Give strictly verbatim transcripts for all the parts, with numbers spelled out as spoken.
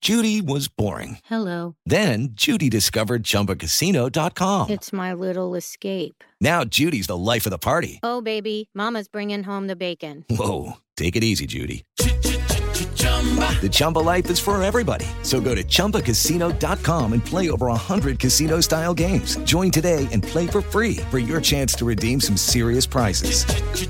Judy was boring. Hello. Then Judy discovered Chumba Casino dot com. It's my little escape. Now Judy's the life of the party. Oh, baby, mama's bringing home the bacon. Whoa, take it easy, Judy. The Chumba life is for everybody. So go to Chumba Casino dot com and play over one hundred casino-style games. Join today and play for free for your chance to redeem some serious prizes.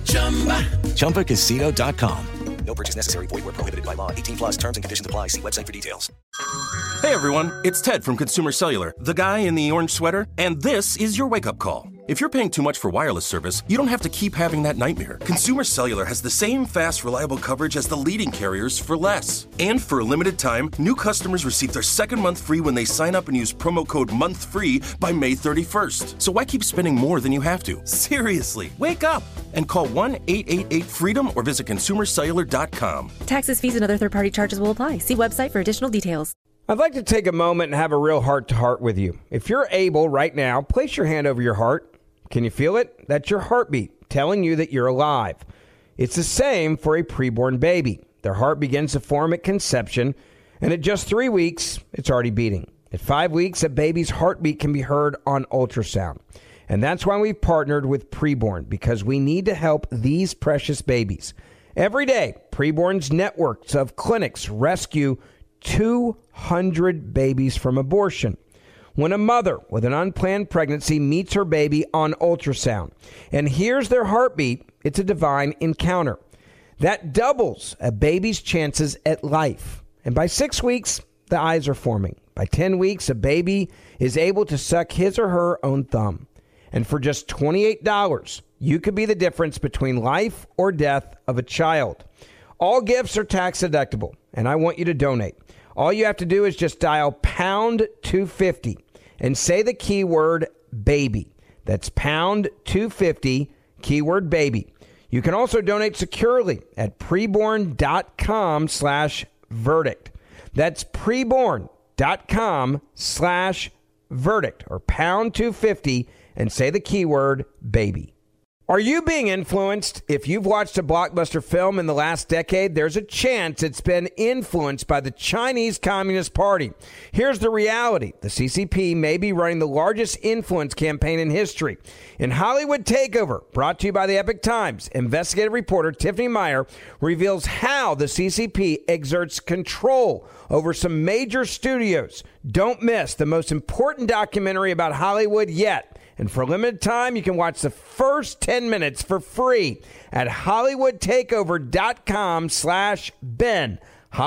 Chumba Casino dot com. No purchase necessary. Void where prohibited by law. eighteen plus terms and conditions apply. See website for details. Hey, everyone. It's Ted from Consumer Cellular, the guy in the orange sweater. And this is your wake-up call. If you're paying too much for wireless service, you don't have to keep having that nightmare. Consumer Cellular has the same fast, reliable coverage as the leading carriers for less. And for a limited time, new customers receive their second month free when they sign up and use promo code MONTHFREE by May thirty-first. So why keep spending more than you have to? Seriously, wake up and call one eight eight eight FREEDOM or visit consumer cellular dot com. Taxes, fees, and other third-party charges will apply. See website for additional details. I'd like to take a moment and have a real heart-to-heart with you. If you're able right now, place your hand over your heart. Can you feel it? That's your heartbeat telling you that you're alive. It's the same for a preborn baby. Their heart begins to form at conception, and at just three weeks, it's already beating. At five weeks, a baby's heartbeat can be heard on ultrasound. And that's why we've partnered with Preborn, because we need to help these precious babies. Every day, Preborn's networks of clinics rescue two hundred babies from abortion. When a mother with an unplanned pregnancy meets her baby on ultrasound and hears their heartbeat, it's a divine encounter. That doubles a baby's chances at life. And by six weeks, the eyes are forming. By ten weeks, a baby is able to suck his or her own thumb. And for just twenty-eight dollars, you could be the difference between life or death of a child. All gifts are tax deductible, and I want you to donate. All you have to do is just dial pound two fifty and say the keyword baby. That's pound two fifty, keyword baby. You can also donate securely at preborn.com slash verdict. That's preborn.com slash verdict or pound two fifty and say the keyword baby. Are you being influenced? If you've watched a blockbuster film in the last decade, there's a chance it's been influenced by the Chinese Communist Party. Here's the reality. The C C P may be running the largest influence campaign in history. In Hollywood Takeover, brought to you by the Epoch Times, investigative reporter Tiffany Meyer reveals how the C C P exerts control over some major studios. Don't miss the most important documentary about Hollywood yet. And for a limited time, you can watch the first ten minutes for free at hollywoodtakeover.com slash Ben.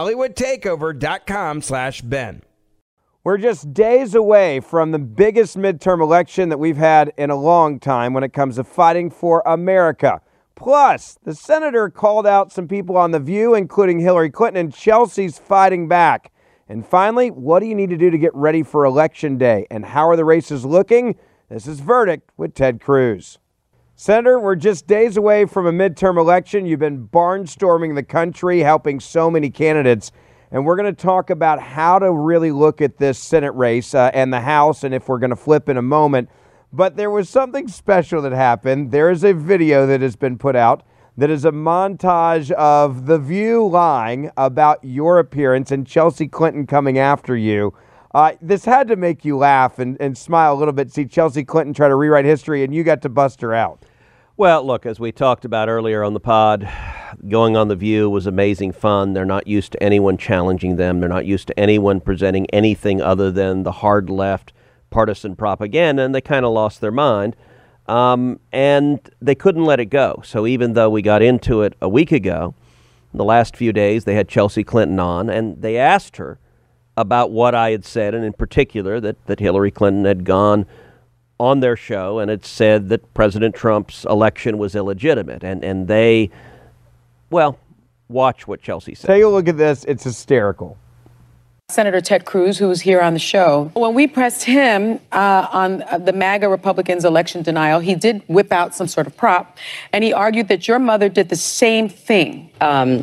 hollywoodtakeover.com slash Ben. We're just days away from the biggest midterm election that we've had in a long time when it comes to fighting for America. Plus, the senator called out some people on The View, including Hillary Clinton, and Chelsea's fighting back. And finally, what do you need to do to get ready for Election Day? And how are the races looking? This is Verdict with Ted Cruz. Senator, we're just days away from a midterm election. You've been barnstorming the country, helping so many candidates. And we're going to talk about how to really look at this Senate race uh, and the House, and if we're going to flip in a moment. But there was something special that happened. There is a video that has been put out that is a montage of The View lying about your appearance and Chelsea Clinton coming after you. Uh, this had to make you laugh and, and smile a little bit, see Chelsea Clinton try to rewrite history, and you got to bust her out. Well, look, as we talked about earlier on the pod, going on The View was amazing fun. They're not used to anyone challenging them. They're not used to anyone presenting anything other than the hard left partisan propaganda, and they kind of lost their mind. Um, and they couldn't let it go. So even though we got into it a week ago, in the last few days, they had Chelsea Clinton on, and they asked her about what I had said, and in particular that, that Hillary Clinton had gone on their show and had said that President Trump's election was illegitimate. And, and they, well, watch what Chelsea said. Take a look at this. It's hysterical. Senator Ted Cruz, who was here on the show, when we pressed him uh, on the MAGA Republicans' election denial, he did whip out some sort of prop, and he argued that your mother did the same thing. Um,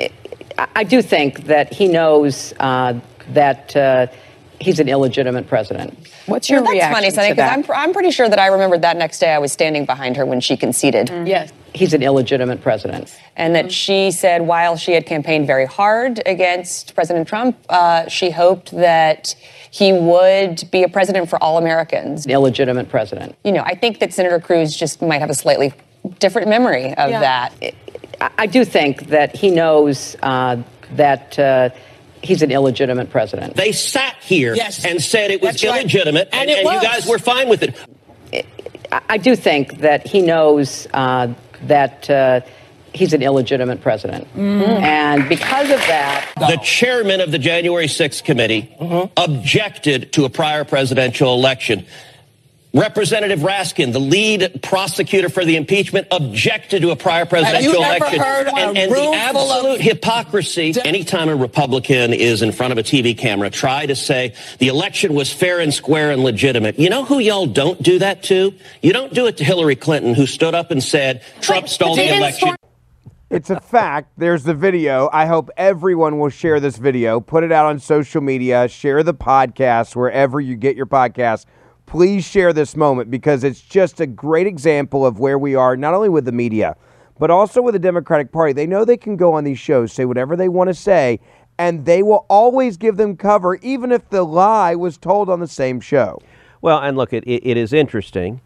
I do think that he knows uh, that uh, he's an illegitimate president. What's your well, reaction That's funny, Sonny, to that? because I'm, I'm pretty sure that I remembered that next day I was standing behind her when she conceded. Mm. Yes. he's an illegitimate president. And that she said while she had campaigned very hard against President Trump, uh, she hoped that he would be a president for all Americans. An illegitimate president. You know, I think that Senator Cruz just might have a slightly different memory of Yeah. that. I, I do think that he knows uh, that uh, he's an illegitimate president. They sat here Yes. and said it was That's right. illegitimate, And and, it and you was. guys were fine with it. I, I do think that he knows uh, that uh, he's an illegitimate president. And because of that... The chairman of the January sixth committee objected to a prior presidential election. Representative Raskin, the lead prosecutor for the impeachment, objected to a prior presidential you ever election. heard and a and room the full of- absolute hypocrisy, anytime a Republican is in front of a T V camera, try to say the election was fair and square and legitimate. You know who y'all don't do that to? You don't do it to Hillary Clinton, who stood up and said Trump stole the election. It's a fact. There's the video. I hope everyone will share this video, put it out on social media, share the podcast wherever you get your podcasts. Please share this moment because it's just a great example of where we are, not only with the media, but also with the Democratic Party. They know they can go on these shows, say whatever they want to say, and they will always give them cover, even if the lie was told on the same show. Well, and look, it, it, it is interesting.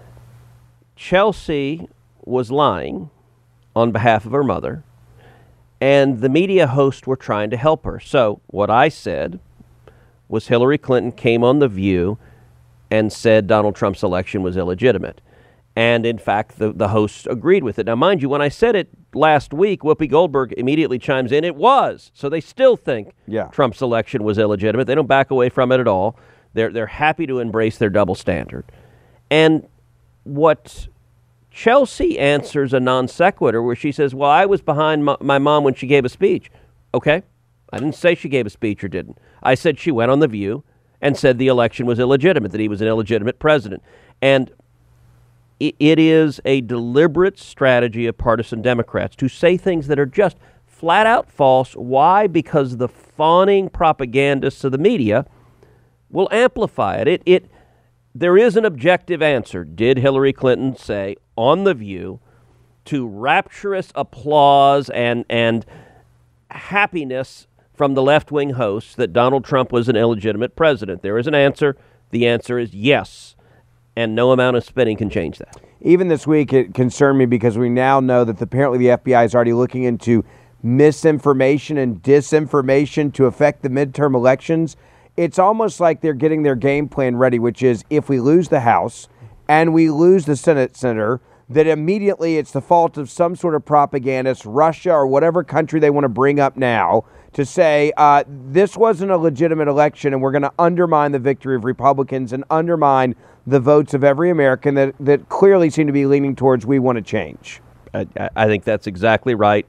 Chelsea was lying on behalf of her mother, and the media hosts were trying to help her. So what I said was Hillary Clinton came on The View and said Donald Trump's election was illegitimate. And in fact, the, the hosts agreed with it. Now, mind you, when I said it last week, Whoopi Goldberg immediately chimes in, it was. So they still think Yeah. Trump's election was illegitimate. They don't back away from it at all. They're, they're happy to embrace their double standard. And what Chelsea answers a non sequitur where she says, well, I was behind my, my mom when she gave a speech. Okay. I didn't say she gave a speech or didn't. I said she went on The View and said the election was illegitimate, that he was an illegitimate president. And it, it is a deliberate strategy of partisan Democrats to say things that are just flat out false. Why? Because the fawning propagandists of the media will amplify it. It, it there is an objective answer. Did Hillary Clinton say on The View to rapturous applause and and happiness from the left-wing hosts that Donald Trump was an illegitimate president? There is an answer. The answer is yes, and no amount of spinning can change that. Even this week, it concerned me because we now know that apparently the F B I is already looking into misinformation and disinformation to affect the midterm elections. It's almost like they're getting their game plan ready, which is if we lose the House and we lose the Senate senator, that immediately it's the fault of some sort of propagandist, Russia or whatever country they want to bring up now, to say uh, this wasn't a legitimate election and we're going to undermine the victory of Republicans and undermine the votes of every American that, that clearly seem to be leaning towards we want to change. I, I think that's exactly right.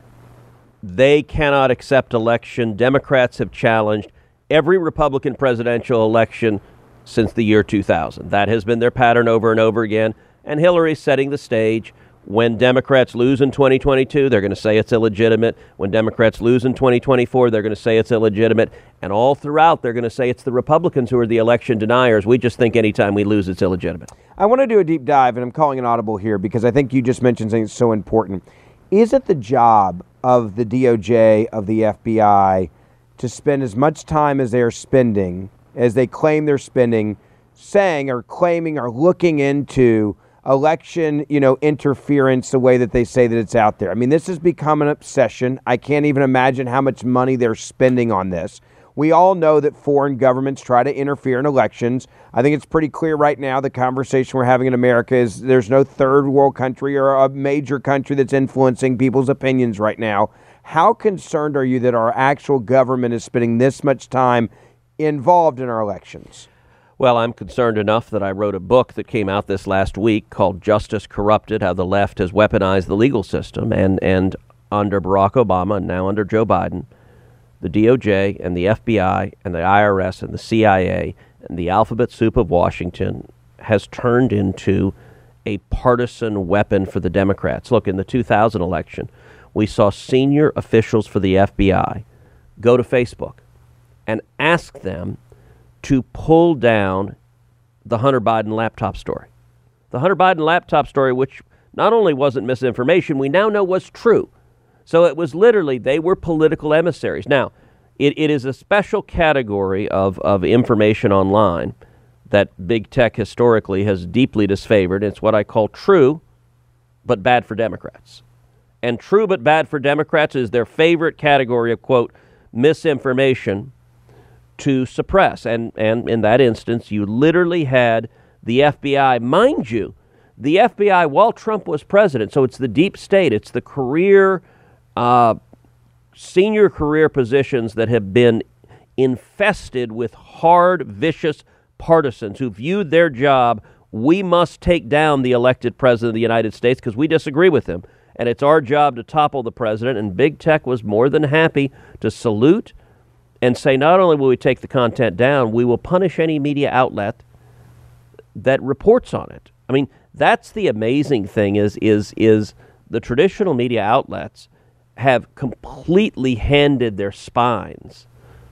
They cannot accept election. Democrats have challenged every Republican presidential election since the year two thousand. That has been their pattern over and over again. And Hillary's setting the stage. When Democrats lose in twenty twenty-two, they're going to say it's illegitimate. When Democrats lose in twenty twenty-four, they're going to say it's illegitimate. And all throughout, they're going to say it's the Republicans who are the election deniers. We just think anytime we lose, it's illegitimate. I want to do a deep dive, and I'm calling an audible here because I think you just mentioned something so important. Is it the job of the D O J, of the F B I, to spend as much time as they're spending, as they claim they're spending, saying or claiming or looking into election, you know, interference the way that they say that it's out there? I mean, this has become an obsession. I can't even imagine how much money they're spending on this. We all know that foreign governments try to interfere in elections. I think it's pretty clear right now the conversation we're having in America is there's no third world country or a major country that's influencing people's opinions right now. How concerned are you that our actual government is spending this much time involved in our elections? Well, I'm concerned enough that I wrote a book that came out this last week called Justice Corrupted, How the Left Has Weaponized the Legal System. And, and under Barack Obama, and now under Joe Biden, the D O J and the F B I and the I R S and the C I A and the alphabet soup of Washington has turned into a partisan weapon for the Democrats. Look, in the two thousand election, we saw senior officials for the F B I go to Facebook and ask them to pull down the Hunter Biden laptop story. The Hunter Biden laptop story, which not only wasn't misinformation, we now know was true. So it was literally, they were political emissaries. Now, it, it is a special category of, of information online that big tech historically has deeply disfavored. It's what I call true, but bad for Democrats. And true but bad for Democrats is their favorite category of, quote, misinformation to suppress. And, and in that instance, you literally had the F B I, mind you, the F B I while Trump was president. So it's the deep state. It's the career, uh, senior career positions that have been infested with hard, vicious partisans who viewed their job, we must take down the elected president of the United States because we disagree with him. And it's our job to topple the president. And big tech was more than happy to salute and say, not only will we take the content down, we will punish any media outlet that reports on it. I mean, that's the amazing thing is, is, is the traditional media outlets have completely handed their spines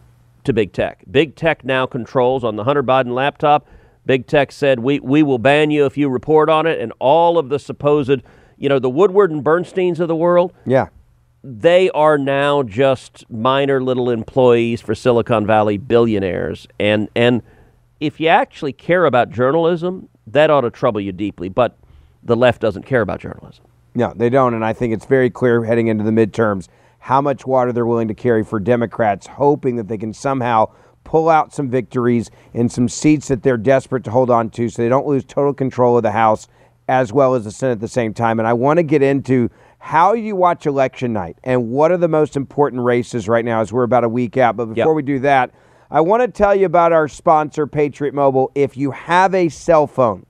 to big tech. Big tech now controls on the Hunter Biden laptop. Big tech said, we, we will ban you if you report on it. And all of the supposed, you know, the Woodward and Bernsteins of the world. Yeah. They are now just minor little employees for Silicon Valley billionaires. And and if you actually care about journalism, that ought to trouble you deeply. But the left doesn't care about journalism. No, they don't. And I think it's very clear heading into the midterms how much water they're willing to carry for Democrats, hoping that they can somehow pull out some victories in some seats that they're desperate to hold on to so they don't lose total control of the House as well as the Senate at the same time. And I want to get into how you watch election night and what are the most important races right now as we're about a week out. But before Yep. we do that, I want to tell you about our sponsor, Patriot Mobile. If you have a cell phone,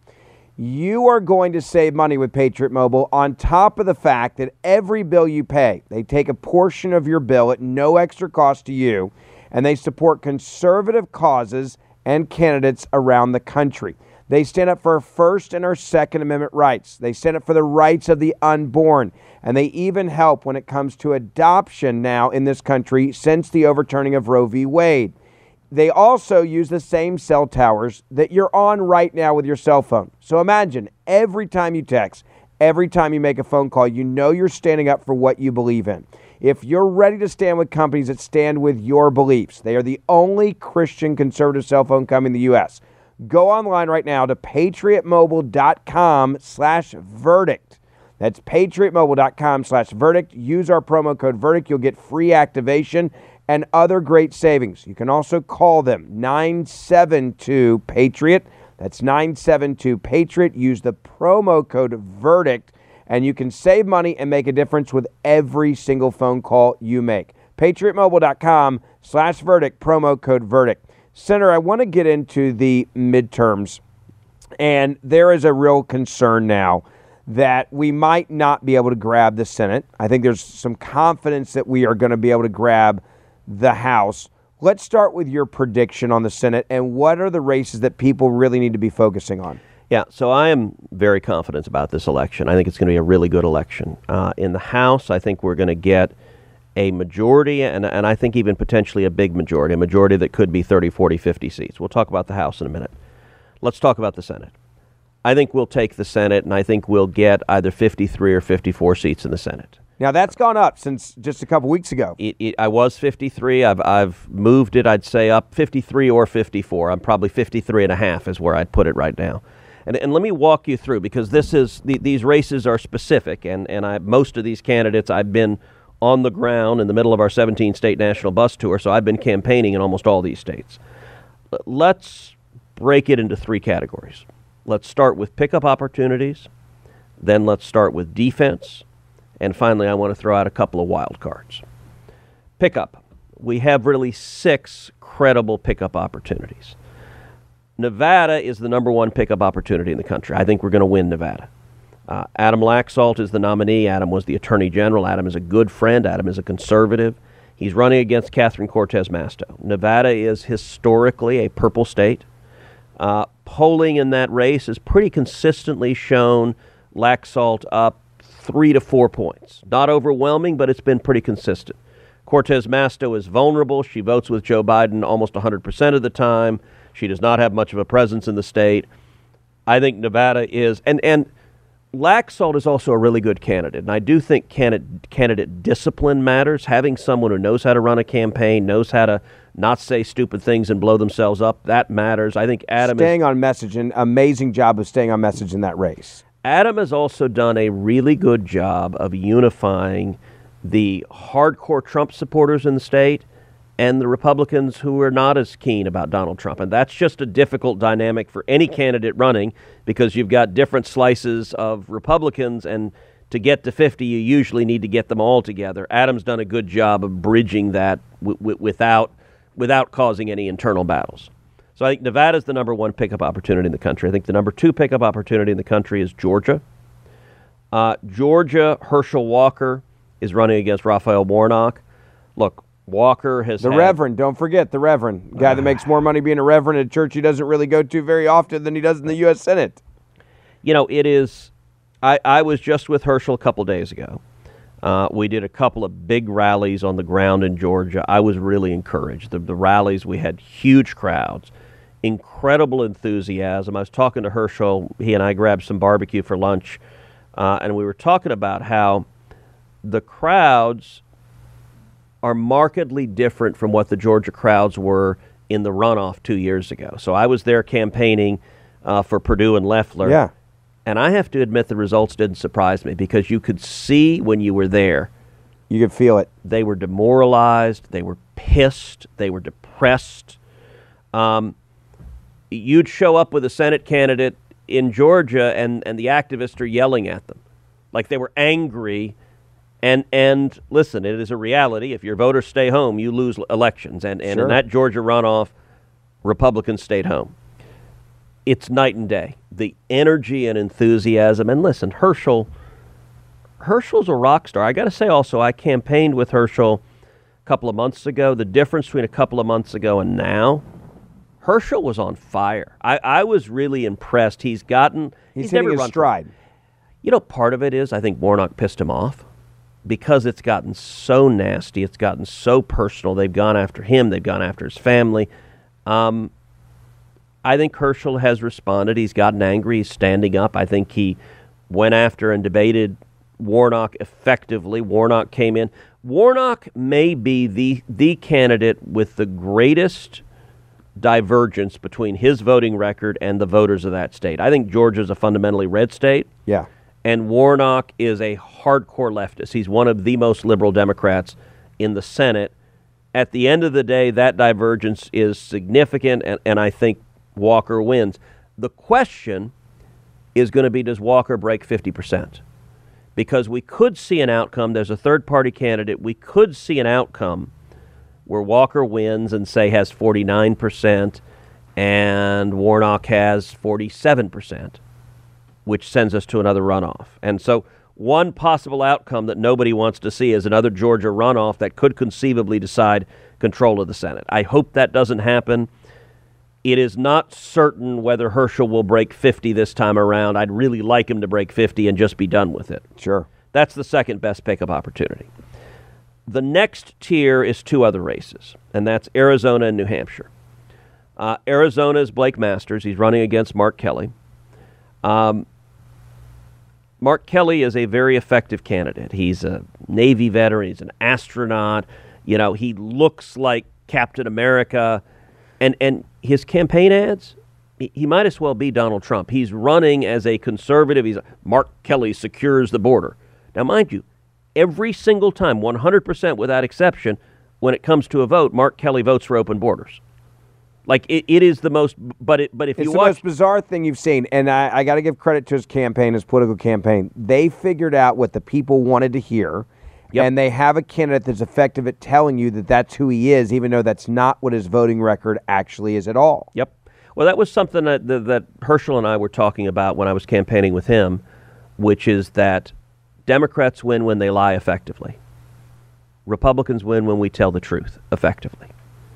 you are going to save money with Patriot Mobile on top of the fact that every bill you pay, they take a portion of your bill at no extra cost to you, and they support conservative causes and candidates around the country. They stand up for our First and our Second Amendment rights. They stand up for the rights of the unborn. And they even help when it comes to adoption now in this country since the overturning of Roe v. Wade. They also use the same cell towers that you're on right now with your cell phone. So imagine every time you text, every time you make a phone call, you know you're standing up for what you believe in. If you're ready to stand with companies that stand with your beliefs, they are the only Christian conservative cell phone company in the U S Go online right now to patriotmobile.com slash verdict. That's patriotmobile.com slash verdict. Use our promo code verdict. You'll get free activation and other great savings. You can also call them nine seven two PATRIOT. That's nine seven two PATRIOT. Use the promo code verdict and you can save money and make a difference with every single phone call you make. patriotmobile.com slash verdict, promo code verdict. Senator, I want to get into the midterms, and there is a real concern now that we might not be able to grab the Senate. I think there's some confidence that we are going to be able to grab the House. Let's start with your prediction on the Senate, and what are the races that people really need to be focusing on? Yeah, so I am very confident about this election. I think it's going to be a really good election. Uh, in the House, I think we're going to get a majority, and, and I think even potentially a big majority, a majority that could be thirty, forty, fifty seats. We'll talk about the House in a minute. Let's talk about the Senate. I think we'll take the Senate, and I think we'll get either fifty-three or fifty-four seats in the Senate. Now, that's gone up since just a couple weeks ago. It, it, I was fifty-three. I've, I've moved it, I'd say, up fifty-three or fifty-four. I'm probably fifty-three and a half is where I'd put it right now. And, and let me walk you through, because this is the, these races are specific, and, and I, most of these candidates I've been on the ground in the middle of our seventeen-state national bus tour, so I've been campaigning in almost all these states. Let's break it into three categories. Let's start with pickup opportunities, then let's start with defense, and finally I want to throw out a couple of wild cards. Pickup. We have really six credible pickup opportunities. Nevada is the number one pickup opportunity in the country. I think we're going to win Nevada. Uh, Adam Laxalt is the nominee. Adam was the attorney general. Adam is a good friend. Adam is a conservative. He's running against Catherine Cortez Masto. Nevada is historically a purple state. Uh, polling in that race has pretty consistently shown Laxalt up three to four points. Not overwhelming, but it's been pretty consistent. Cortez Masto is vulnerable. She votes with Joe Biden almost one hundred percent of the time. She does not have much of a presence in the state. I think Nevada is, and, and Laxalt is also a really good candidate, and I do think candidate, candidate discipline matters. Having someone who knows how to run a campaign, knows how to not say stupid things and blow themselves up, that matters. I think Adam Staying is, on message, an amazing job of staying on message in that race. Adam has also done a really good job of unifying the hardcore Trump supporters in the state and the Republicans who are not as keen about Donald Trump. And that's just a difficult dynamic for any candidate running because you've got different slices of Republicans, and to get to fifty, you usually need to get them all together. Adam's done a good job of bridging that w- w- without without causing any internal battles. So I think Nevada's the number one pickup opportunity in the country. I think the number two pickup opportunity in the country is Georgia. Uh, Georgia, Herschel Walker is running against Raphael Warnock. Look, Walker has The had, Reverend, don't forget, the Reverend. Guy that makes more money being a Reverend at a church he doesn't really go to very often than he does in the U S Senate. You know, it is, I, I was just with Herschel a couple days ago. Uh, we did a couple of big rallies on the ground in Georgia. I was really encouraged. The, the rallies, we had huge crowds, incredible enthusiasm. I was talking to Herschel. He and I grabbed some barbecue for lunch, uh, and we were talking about how the crowds are markedly different from what the Georgia crowds were in the runoff two years ago. So I was there campaigning uh, for Perdue and Loeffler. Yeah. And I have to admit the results didn't surprise me because you could see when you were there. You could feel it. They were demoralized. They were pissed. They were depressed. Um, you'd show up with a Senate candidate in Georgia and, and the activists are yelling at them. Like they were angry. And and listen, it is a reality. If your voters stay home, you lose elections. And, and Sure. in that Georgia runoff, Republicans stayed home. It's night and day. The energy and enthusiasm. And listen, Herschel, Herschel's a rock star. I got to say also, I campaigned with Herschel a couple of months ago. The difference between a couple of months ago and now, Herschel was on fire. I, I was really impressed. He's gotten... He's, he's hitting never his run stride. For, you know, part of it is I think Warnock pissed him off because it's gotten so nasty. It's gotten so personal. They've gone after him. They've gone after his family. Um, I think Herschel has responded. He's gotten angry. He's standing up. I think he went after and debated Warnock effectively. Warnock came in. Warnock may be the the candidate with the greatest divergence between his voting record and the voters of that state. I think Georgia's a fundamentally red state. Yeah. And Warnock is a hardcore leftist. He's one of the most liberal Democrats in the Senate. At the end of the day, that divergence is significant, and, and I think Walker wins. The question is going to be, does Walker break fifty percent? Because we could see an outcome. There's a third-party candidate. We could see an outcome where Walker wins and, say, has forty-nine percent and Warnock has forty-seven percent, which sends us to another runoff. And so one possible outcome that nobody wants to see is another Georgia runoff that could conceivably decide control of the Senate. I hope that doesn't happen. It is not certain whether Herschel will break fifty this time around. I'd really like him to break fifty and just be done with it. Sure. That's the second best pickup opportunity. The next tier is two other races, and that's Arizona and New Hampshire. Uh, Arizona is Blake Masters. He's running against Mark Kelly. Um, Mark Kelly is a very effective candidate. He's a Navy veteran. He's an astronaut. You know, he looks like Captain America. And and his campaign ads, he, he might as well be Donald Trump. He's running as a conservative. He's Mark Kelly secures the border. Now, mind you, every single time, one hundred percent without exception, when it comes to a vote, Mark Kelly votes for open borders. Like, it, it is the most, but it, but if it's you the watch... most bizarre thing you've seen, and I, I got to give credit to his campaign, his political campaign. They figured out what the people wanted to hear, yep. and they have a candidate that's effective at telling you that that's who he is, even though that's not what his voting record actually is at all. Yep. Well, that was something that, that, that Herschel and I were talking about when I was campaigning with him, which is that Democrats win when they lie effectively. Republicans win when we tell the truth effectively.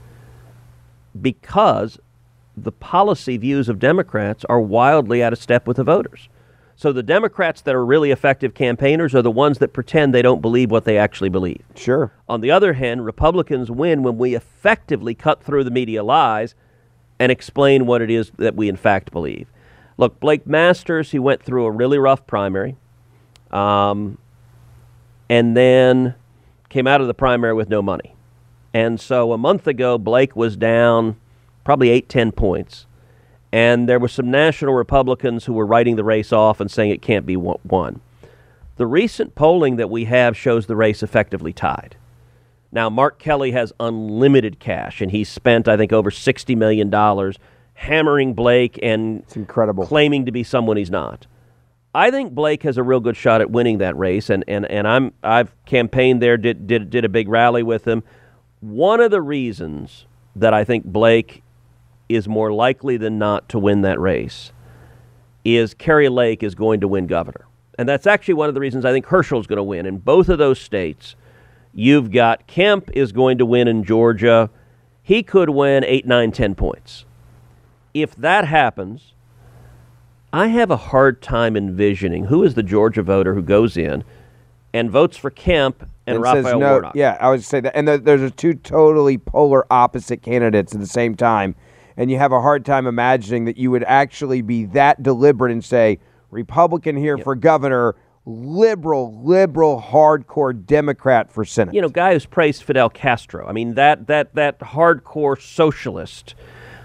Because the policy views of Democrats are wildly out of step with the voters. So the Democrats that are really effective campaigners are the ones that pretend they don't believe what they actually believe. Sure. On the other hand, Republicans win when we effectively cut through the media lies and explain what it is that we in fact believe. Look, Blake Masters, he went through a really rough primary, um, and then came out of the primary with no money. And so a month ago, Blake was down probably eight, ten points. And there were some national Republicans who were writing the race off and saying it can't be won. The recent polling that we have shows the race effectively tied. Now, Mark Kelly has unlimited cash, and he's spent, I think, over sixty million dollars hammering Blake and it's incredible. Claiming to be someone he's not. I think Blake has a real good shot at winning that race, and, and, and I'm, I've campaigned there, did, did, did a big rally with him. One of the reasons that I think Blake is more likely than not to win that race is Kari Lake is going to win governor. And that's actually one of the reasons I think Herschel's going to win. In both of those states, you've got Kemp is going to win in Georgia. He could win eight, nine, ten points. If that happens, I have a hard time envisioning who is the Georgia voter who goes in and votes for Kemp and, and Raphael no, Warnock. Yeah, I would say that. And the, there's two totally polar opposite candidates at the same time. And you have a hard time imagining that you would actually be that deliberate and say, Republican here yep. for governor, liberal, liberal, hardcore Democrat for Senate. You know, guy who's praised Fidel Castro. I mean, that that that hardcore socialist.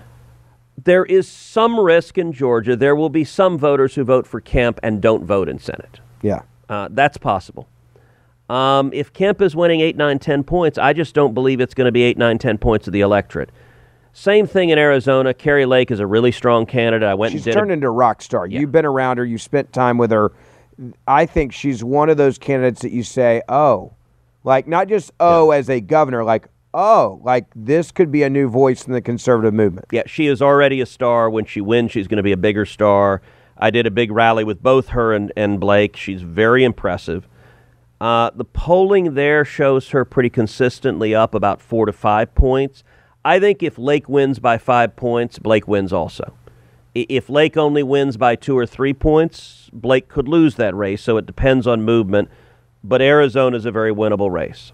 There is some risk in Georgia. There will be some voters who vote for Kemp and don't vote in Senate. Yeah. Uh, that's possible. Um, if Kemp is winning eight, nine, ten points, I just don't believe it's going to be eight, nine, ten points of the electorate. Same thing in Arizona. Kari Lake is a really strong candidate. I went she's and did turned a, into a rock star. Yeah. You've been around her. You spent time with her. I think she's one of those candidates that you say, oh, like not just oh yeah. as a governor, like oh, like this could be a new voice in the conservative movement. Yeah, she is already a star. When she wins, she's going to be a bigger star. I did a big rally with both her and, and Blake. She's very impressive. Uh, the polling there shows her pretty consistently up about four to five points. I think if Lake wins by five points, Blake wins also. If Lake only wins by two or three points, Blake could lose that race, so it depends on movement. But Arizona is a very winnable race.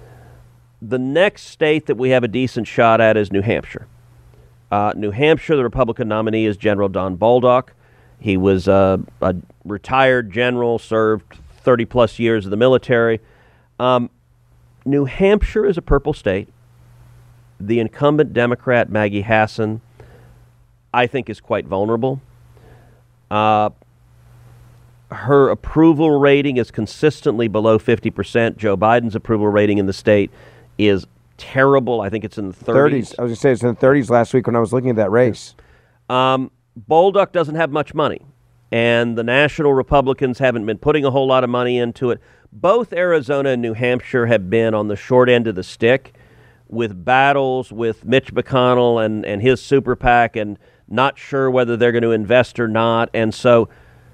The next state that we have a decent shot at is New Hampshire. Uh, New Hampshire, the Republican nominee is General Don Bolduc. He was uh, a retired general, served thirty-plus years in the military. Um, New Hampshire is a purple state. The incumbent Democrat, Maggie Hassan, I think is quite vulnerable. Uh, her approval rating is consistently below fifty percent. Joe Biden's approval rating in the state is terrible. I think it's in the thirties. thirties. I was going to say it's in the thirties last week when I was looking at that race. Um, Bolduc doesn't have much money, and the national Republicans haven't been putting a whole lot of money into it. Both Arizona and New Hampshire have been on the short end of the stick with battles with Mitch McConnell and, and his super PAC and not sure whether they're going to invest or not. And so,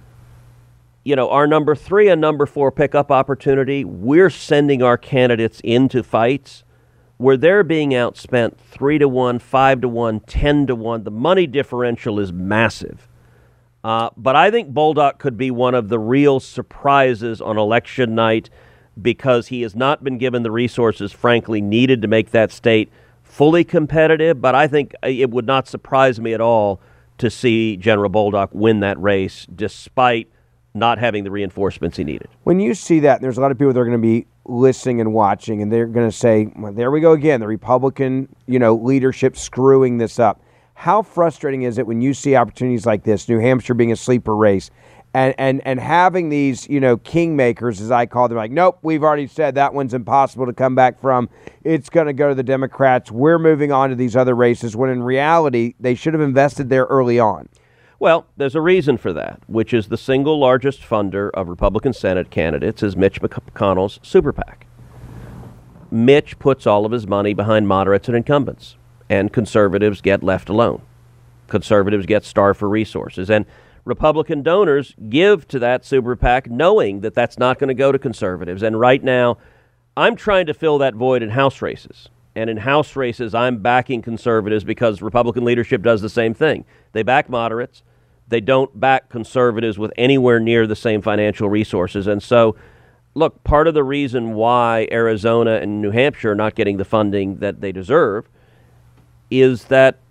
you know, our number three and number four pickup opportunity, we're sending our candidates into fights where they're being outspent three to one, five to one, ten to one. The money differential is massive. Uh, but I think Bolduc could be one of the real surprises on election night because he has not been given the resources, frankly, needed to make that state fully competitive. But I think it would not surprise me at all to see General Bolduc win that race despite not having the reinforcements he needed. When you see that, there's a lot of people that are going to be listening and watching, and they're going to say, well, there we go again, the Republican, you know, leadership screwing this up. How frustrating is it when you see opportunities like this, New Hampshire being a sleeper race, and and and having these, you know, kingmakers, as I call them, like, nope, we've already said that one's impossible to come back from. It's going to go to the Democrats. We're moving on to these other races, when in reality, they should have invested there early on. Well, there's a reason for that, which is the single largest funder of Republican Senate candidates is Mitch McConnell's super PAC. Mitch puts all of his money behind moderates and incumbents, and conservatives get left alone. Conservatives get starved for resources, and Republican donors give to that super PAC knowing that that's not going to go to conservatives. And right now, I'm trying to fill that void in House races. And in House races, I'm backing conservatives because Republican leadership does the same thing. They back moderates. They don't back conservatives with anywhere near the same financial resources. And so, look, part of the reason why Arizona and New Hampshire are not getting the funding that they deserve is that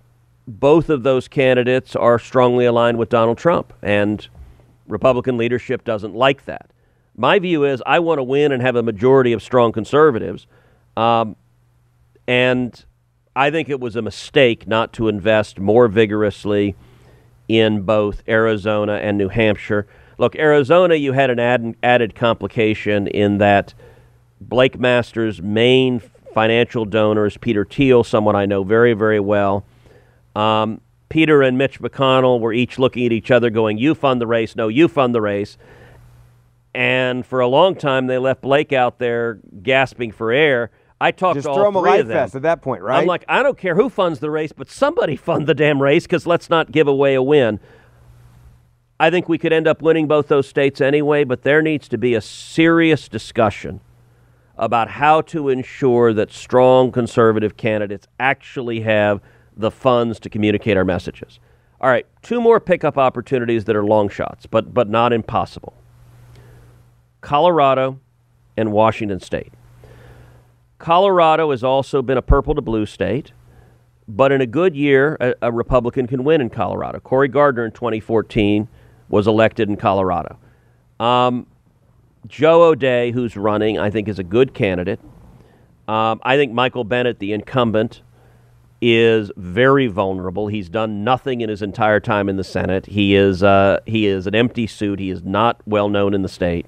both of those candidates are strongly aligned with Donald Trump, and Republican leadership doesn't like that. My view is I want to win and have a majority of strong conservatives, um, and I think it was a mistake not to invest more vigorously in both Arizona and New Hampshire. Look, Arizona, you had an add, added complication in that Blake Masters' main financial donor is Peter Thiel, someone I know very, very well. Um, Peter and Mitch McConnell were each looking at each other going, you fund the race, no, you fund the race. And for a long time, they left Blake out there gasping for air. I talked Just to throw all him a three life of them. vest at that point, right? I'm like, I don't care who funds the race, but somebody fund the damn race because let's not give away a win. I think we could end up winning both those states anyway, but there needs to be a serious discussion about how to ensure that strong conservative candidates actually have the funds to communicate our messages. All right, two more pickup opportunities that are long shots, but but not impossible. Colorado and Washington State. Colorado has also been a purple to blue state, but in a good year, a, a Republican can win in Colorado. Cory Gardner in twenty fourteen was elected in Colorado. Um, Joe O'Dea, who's running, I think is a good candidate. Um, I think Michael Bennet, the incumbent, is very vulnerable. He's done nothing in his entire time in the Senate. He is uh, he is an empty suit. He is not well known in the state.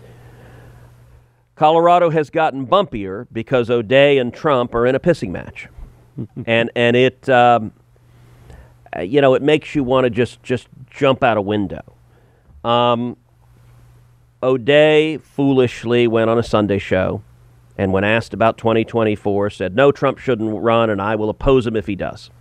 Colorado has gotten bumpier because O'Dea and Trump are in a pissing match, and and it um, you know it makes you want to just just jump out a window. Um, O'Dea foolishly went on a Sunday show, and when asked about twenty twenty-four, said no, Trump shouldn't run, and I will oppose him if he does.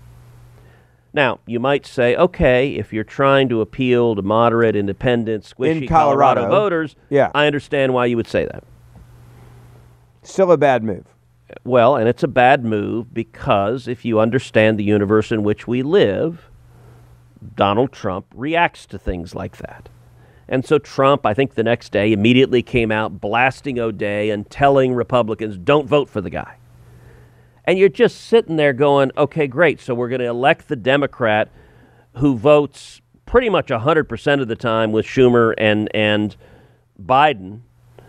Now, you might say, okay, if you're trying to appeal to moderate, independent, squishy In Colorado, Colorado voters, yeah. I understand why you would say that. Still a bad move. Well, and it's a bad move because if you understand the universe in which we live, Donald Trump reacts to things like that. And so Trump, I think the next day, immediately came out blasting O'Dea and telling Republicans, don't vote for the guy. And you're just sitting there going, okay, great, so we're going to elect the Democrat who votes pretty much one hundred percent of the time with Schumer and, and Biden.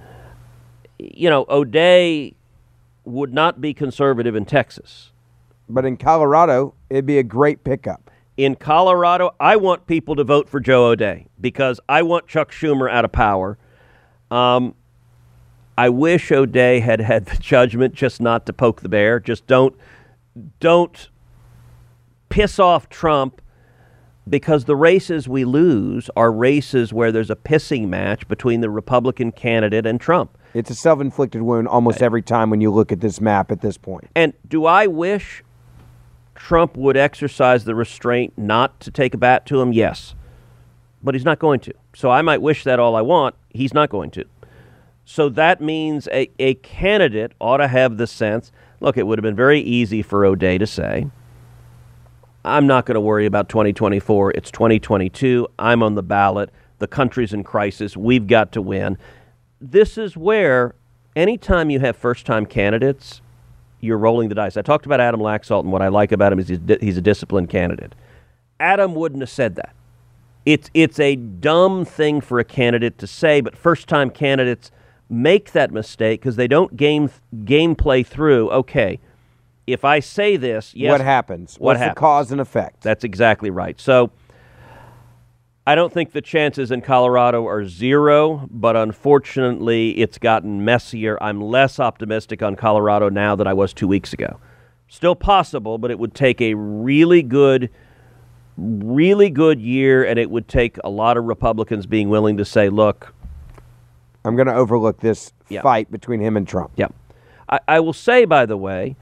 You know, O'Dea would not be conservative in Texas. But in Colorado, it'd be a great pickup. In Colorado, I want people to vote for Joe O'Dea because I want Chuck Schumer out of power. Um, I wish O'Dea had had the judgment just not to poke the bear. Just don't, don't piss off Trump, because the races we lose are races where there's a pissing match between the Republican candidate and Trump. It's a self-inflicted wound almost every time when you look at this map at this point. And do I wish Trump would exercise the restraint not to take a bat to him? Yes. But he's not going to. So I might wish that all I want. He's not going to. So that means a, a candidate ought to have the sense, look, it would have been very easy for O'Dea to say, I'm not going to worry about twenty twenty-four. It's twenty twenty-two. I'm on the ballot. The country's in crisis. We've got to win. This is where anytime you have first-time candidates, you're rolling the dice. I talked about Adam Laxalt, and what I like about him is he's, he's a disciplined candidate. Adam wouldn't have said that. It's, it's a dumb thing for a candidate to say, but first-time candidates make that mistake because they don't game gameplay through, okay, if I say this, yes. What happens? What What's happens? the cause and effect? That's exactly right. So I don't think the chances in Colorado are zero, but unfortunately it's gotten messier. I'm less optimistic on Colorado now than I was two weeks ago. Still possible, but it would take a really good, really good year, and it would take a lot of Republicans being willing to say, look, I'm going to overlook this Yeah. fight between him and Trump. Yeah. I, I will say, by the way,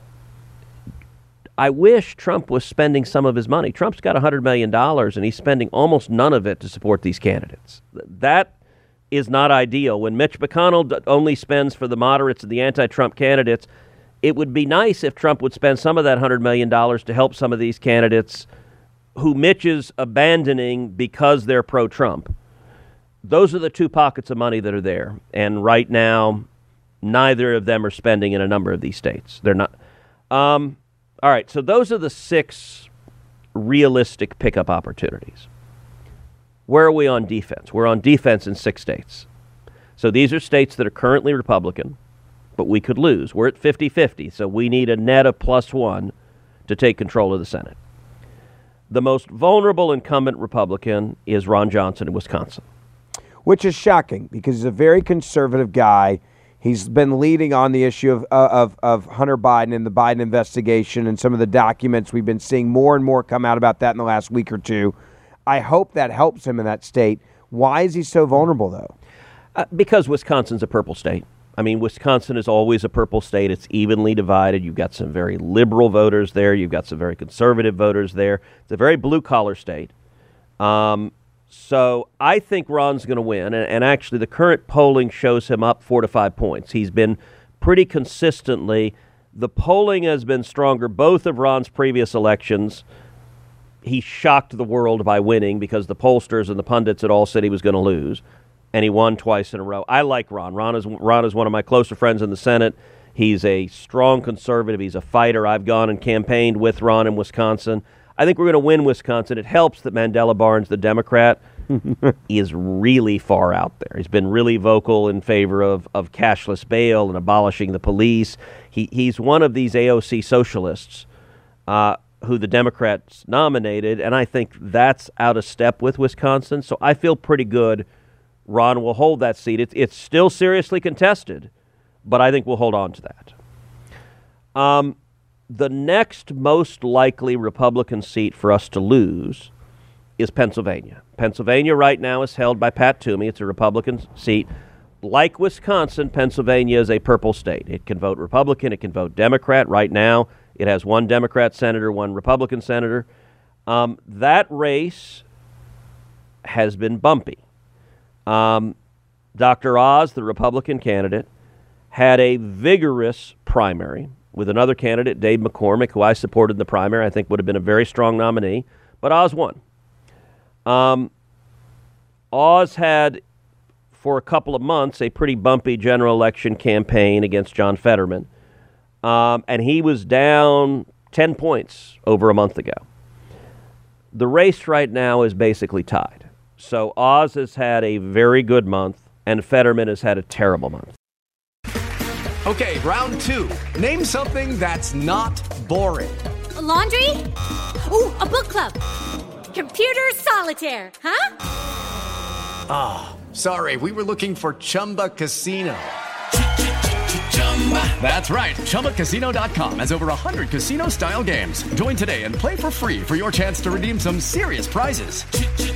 I wish Trump was spending some of his money. Trump's got one hundred million dollars, and he's spending almost none of it to support these candidates. That is not ideal. When Mitch McConnell d- only spends for the moderates and the anti-Trump candidates, it would be nice if Trump would spend some of that one hundred million dollars to help some of these candidates who Mitch is abandoning because they're pro-Trump. Those are the two pockets of money that are there. And right now, neither of them are spending in a number of these states. They're not. Um, all right, so those are the six realistic pickup opportunities. Where are we on defense? We're on defense in six states. So these are states that are currently Republican, but we could lose. We're at fifty-fifty, so we need a net of plus one to take control of the Senate. The most vulnerable incumbent Republican is Ron Johnson in Wisconsin. Which is shocking because he's a very conservative guy. He's been leading on the issue of, of, of Hunter Biden and the Biden investigation and some of the documents. We've been seeing more and more come out about that in the last week or two. I hope that helps him in that state. Why is he so vulnerable, though? Uh, because Wisconsin's a purple state. I mean, Wisconsin is always a purple state. It's evenly divided. You've got some very liberal voters there. You've got some very conservative voters there. It's a very blue-collar state. Um, so I think Ron's going to win. And, and actually, the current polling shows him up four to five points. He's been pretty consistently. The polling has been stronger. Both of Ron's previous elections, he shocked the world by winning because the pollsters and the pundits had all said he was going to lose. And he won twice in a row. I like Ron. Ron is Ron is one of my closer friends in the Senate. He's a strong conservative. He's a fighter. I've gone and campaigned with Ron in Wisconsin. I think we're going to win Wisconsin. It helps that Mandela Barnes, the Democrat, is really far out there. He's been really vocal in favor of, of cashless bail and abolishing the police. He He's one of these A O C socialists uh, who the Democrats nominated, and I think that's out of step with Wisconsin. So I feel pretty good Ron will hold that seat. It's, it's still seriously contested, but I think we'll hold on to that. Um, the next most likely Republican seat for us to lose is Pennsylvania. Pennsylvania right now is held by Pat Toomey. It's a Republican seat. Like Wisconsin, Pennsylvania is a purple state. It can vote Republican. It can vote Democrat. Right now, it has one Democrat senator, one Republican senator. Um, that race has been bumpy. Um, Doctor Oz, the Republican candidate, had a vigorous primary with another candidate, Dave McCormick, who I supported in the primary. I think would have been a very strong nominee, but Oz won. Um, Oz had, for a couple of months, a pretty bumpy general election campaign against John Fetterman, um, and he was down ten points over a month ago. The race right now is basically tied. So Oz has had a very good month, and Fetterman has had a terrible month. Okay, round two. Name something that's not boring. A laundry? Ooh, a book club. Computer solitaire, huh? Ah, oh, sorry, we were looking for Chumba Casino. That's right. Chumba Casino dot com has over one hundred casino-style games. Join today and play for free for your chance to redeem some serious prizes.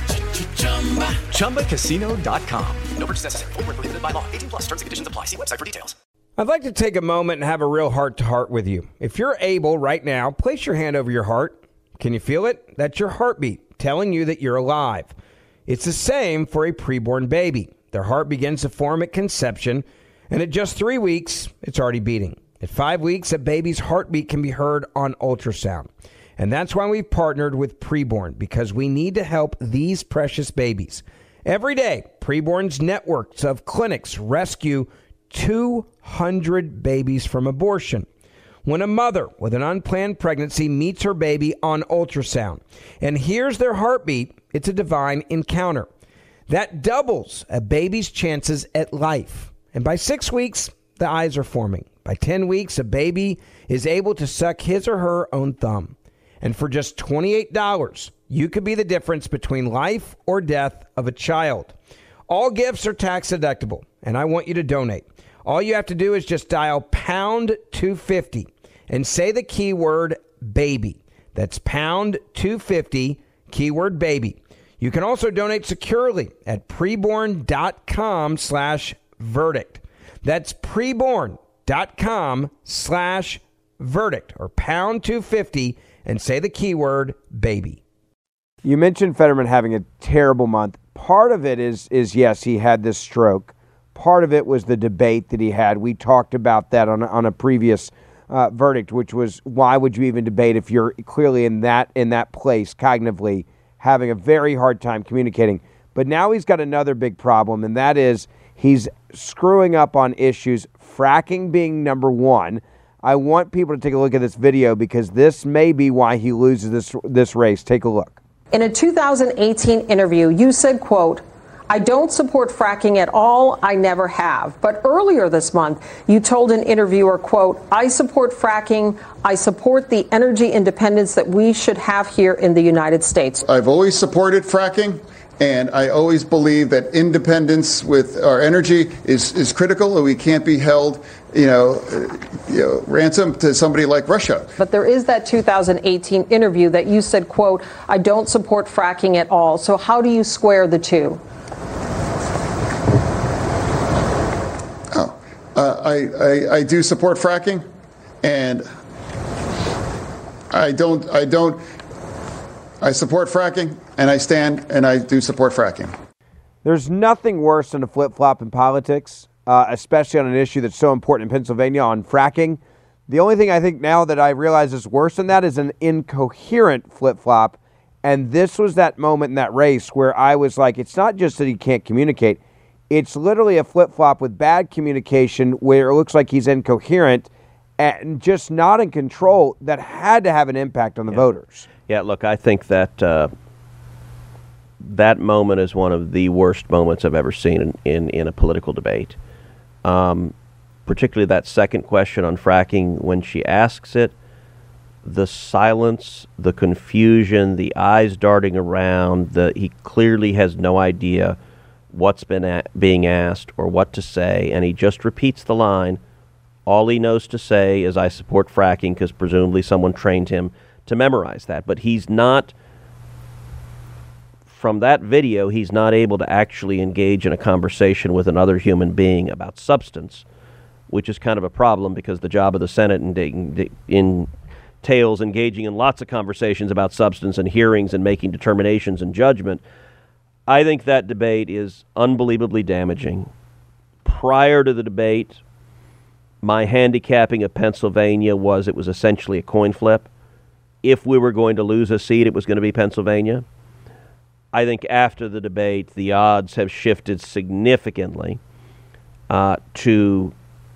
Chumba Casino dot com. No purchase necessary. Void where prohibited by law. eighteen plus. Terms and conditions apply. See website for details. I'd like to take a moment and have a real heart-to-heart with you. If you're able right now, place your hand over your heart. Can you feel it? That's your heartbeat telling you that you're alive. It's the same for a preborn baby. Their heart begins to form at conception, and at just three weeks, it's already beating. At five weeks, a baby's heartbeat can be heard on ultrasound. And that's why we've partnered with Preborn, because we need to help these precious babies. Every day, Preborn's networks of clinics rescue two hundred babies from abortion. When a mother with an unplanned pregnancy meets her baby on ultrasound and hears their heartbeat, it's a divine encounter. That doubles a baby's chances at life. And by six weeks, the eyes are forming. By ten weeks, a baby is able to suck his or her own thumb. And for just twenty-eight dollars, you could be the difference between life or death of a child. All gifts are tax deductible, and I want you to donate. All you have to do is just dial pound two fifty and say the keyword baby. That's pound two fifty, keyword baby. You can also donate securely at preborn.com slash verdict. That's preborn.com slash verdict or pound two fifty and say the keyword baby. You mentioned Fetterman having a terrible month. Part of it is, is yes, he had this stroke. Part of it was the debate that he had. We talked about that on, on a previous uh, verdict, which was why would you even debate if you're clearly in that in that place cognitively, having a very hard time communicating. But now he's got another big problem, and that is he's screwing up on issues, fracking being number one. I want people to take a look at this video because this may be why he loses this this race. Take a look. In a two thousand eighteen interview, you said, quote, "I don't support fracking at all. I never have." But earlier this month, you told an interviewer, quote, "I support fracking. I support the energy independence that we should have here in the United States." I've always supported fracking. And I always believe that independence with our energy is, is critical, and we can't be held, you know, uh, you know, ransom to somebody like Russia. But there is that two thousand eighteen interview that you said, quote, "I don't support fracking at all." So how do you square the two? Oh, uh, I, I I do support fracking, and I don't I don't. I support fracking, and I stand, and I do support fracking. There's nothing worse than a flip-flop in politics, uh, especially on an issue that's so important in Pennsylvania on fracking. The only thing I think now that I realize is worse than that is an incoherent flip-flop, and this was that moment in that race where I was like, it's not just that he can't communicate, it's literally a flip-flop with bad communication where it looks like he's incoherent and just not in control that had to have an impact on the yeah. voters. Yeah, look, I think that uh, that moment is one of the worst moments I've ever seen in, in, in a political debate. Um, particularly that second question on fracking, when she asks it, the silence, the confusion, the eyes darting around, the he clearly has no idea what's been a- being asked or what to say, and he just repeats the line. All he knows to say is, "I support fracking," because presumably someone trained him to memorize that. But he's not, from that video, he's not able to actually engage in a conversation with another human being about substance, which is kind of a problem because the job of the Senate entails engaging in lots of conversations about substance and hearings and making determinations and judgment. I think that debate is unbelievably damaging. Prior to the debate, my handicapping of Pennsylvania was it was essentially a coin flip. If we were going to lose a seat, it was going to be Pennsylvania. I think after the debate, the odds have shifted significantly uh, to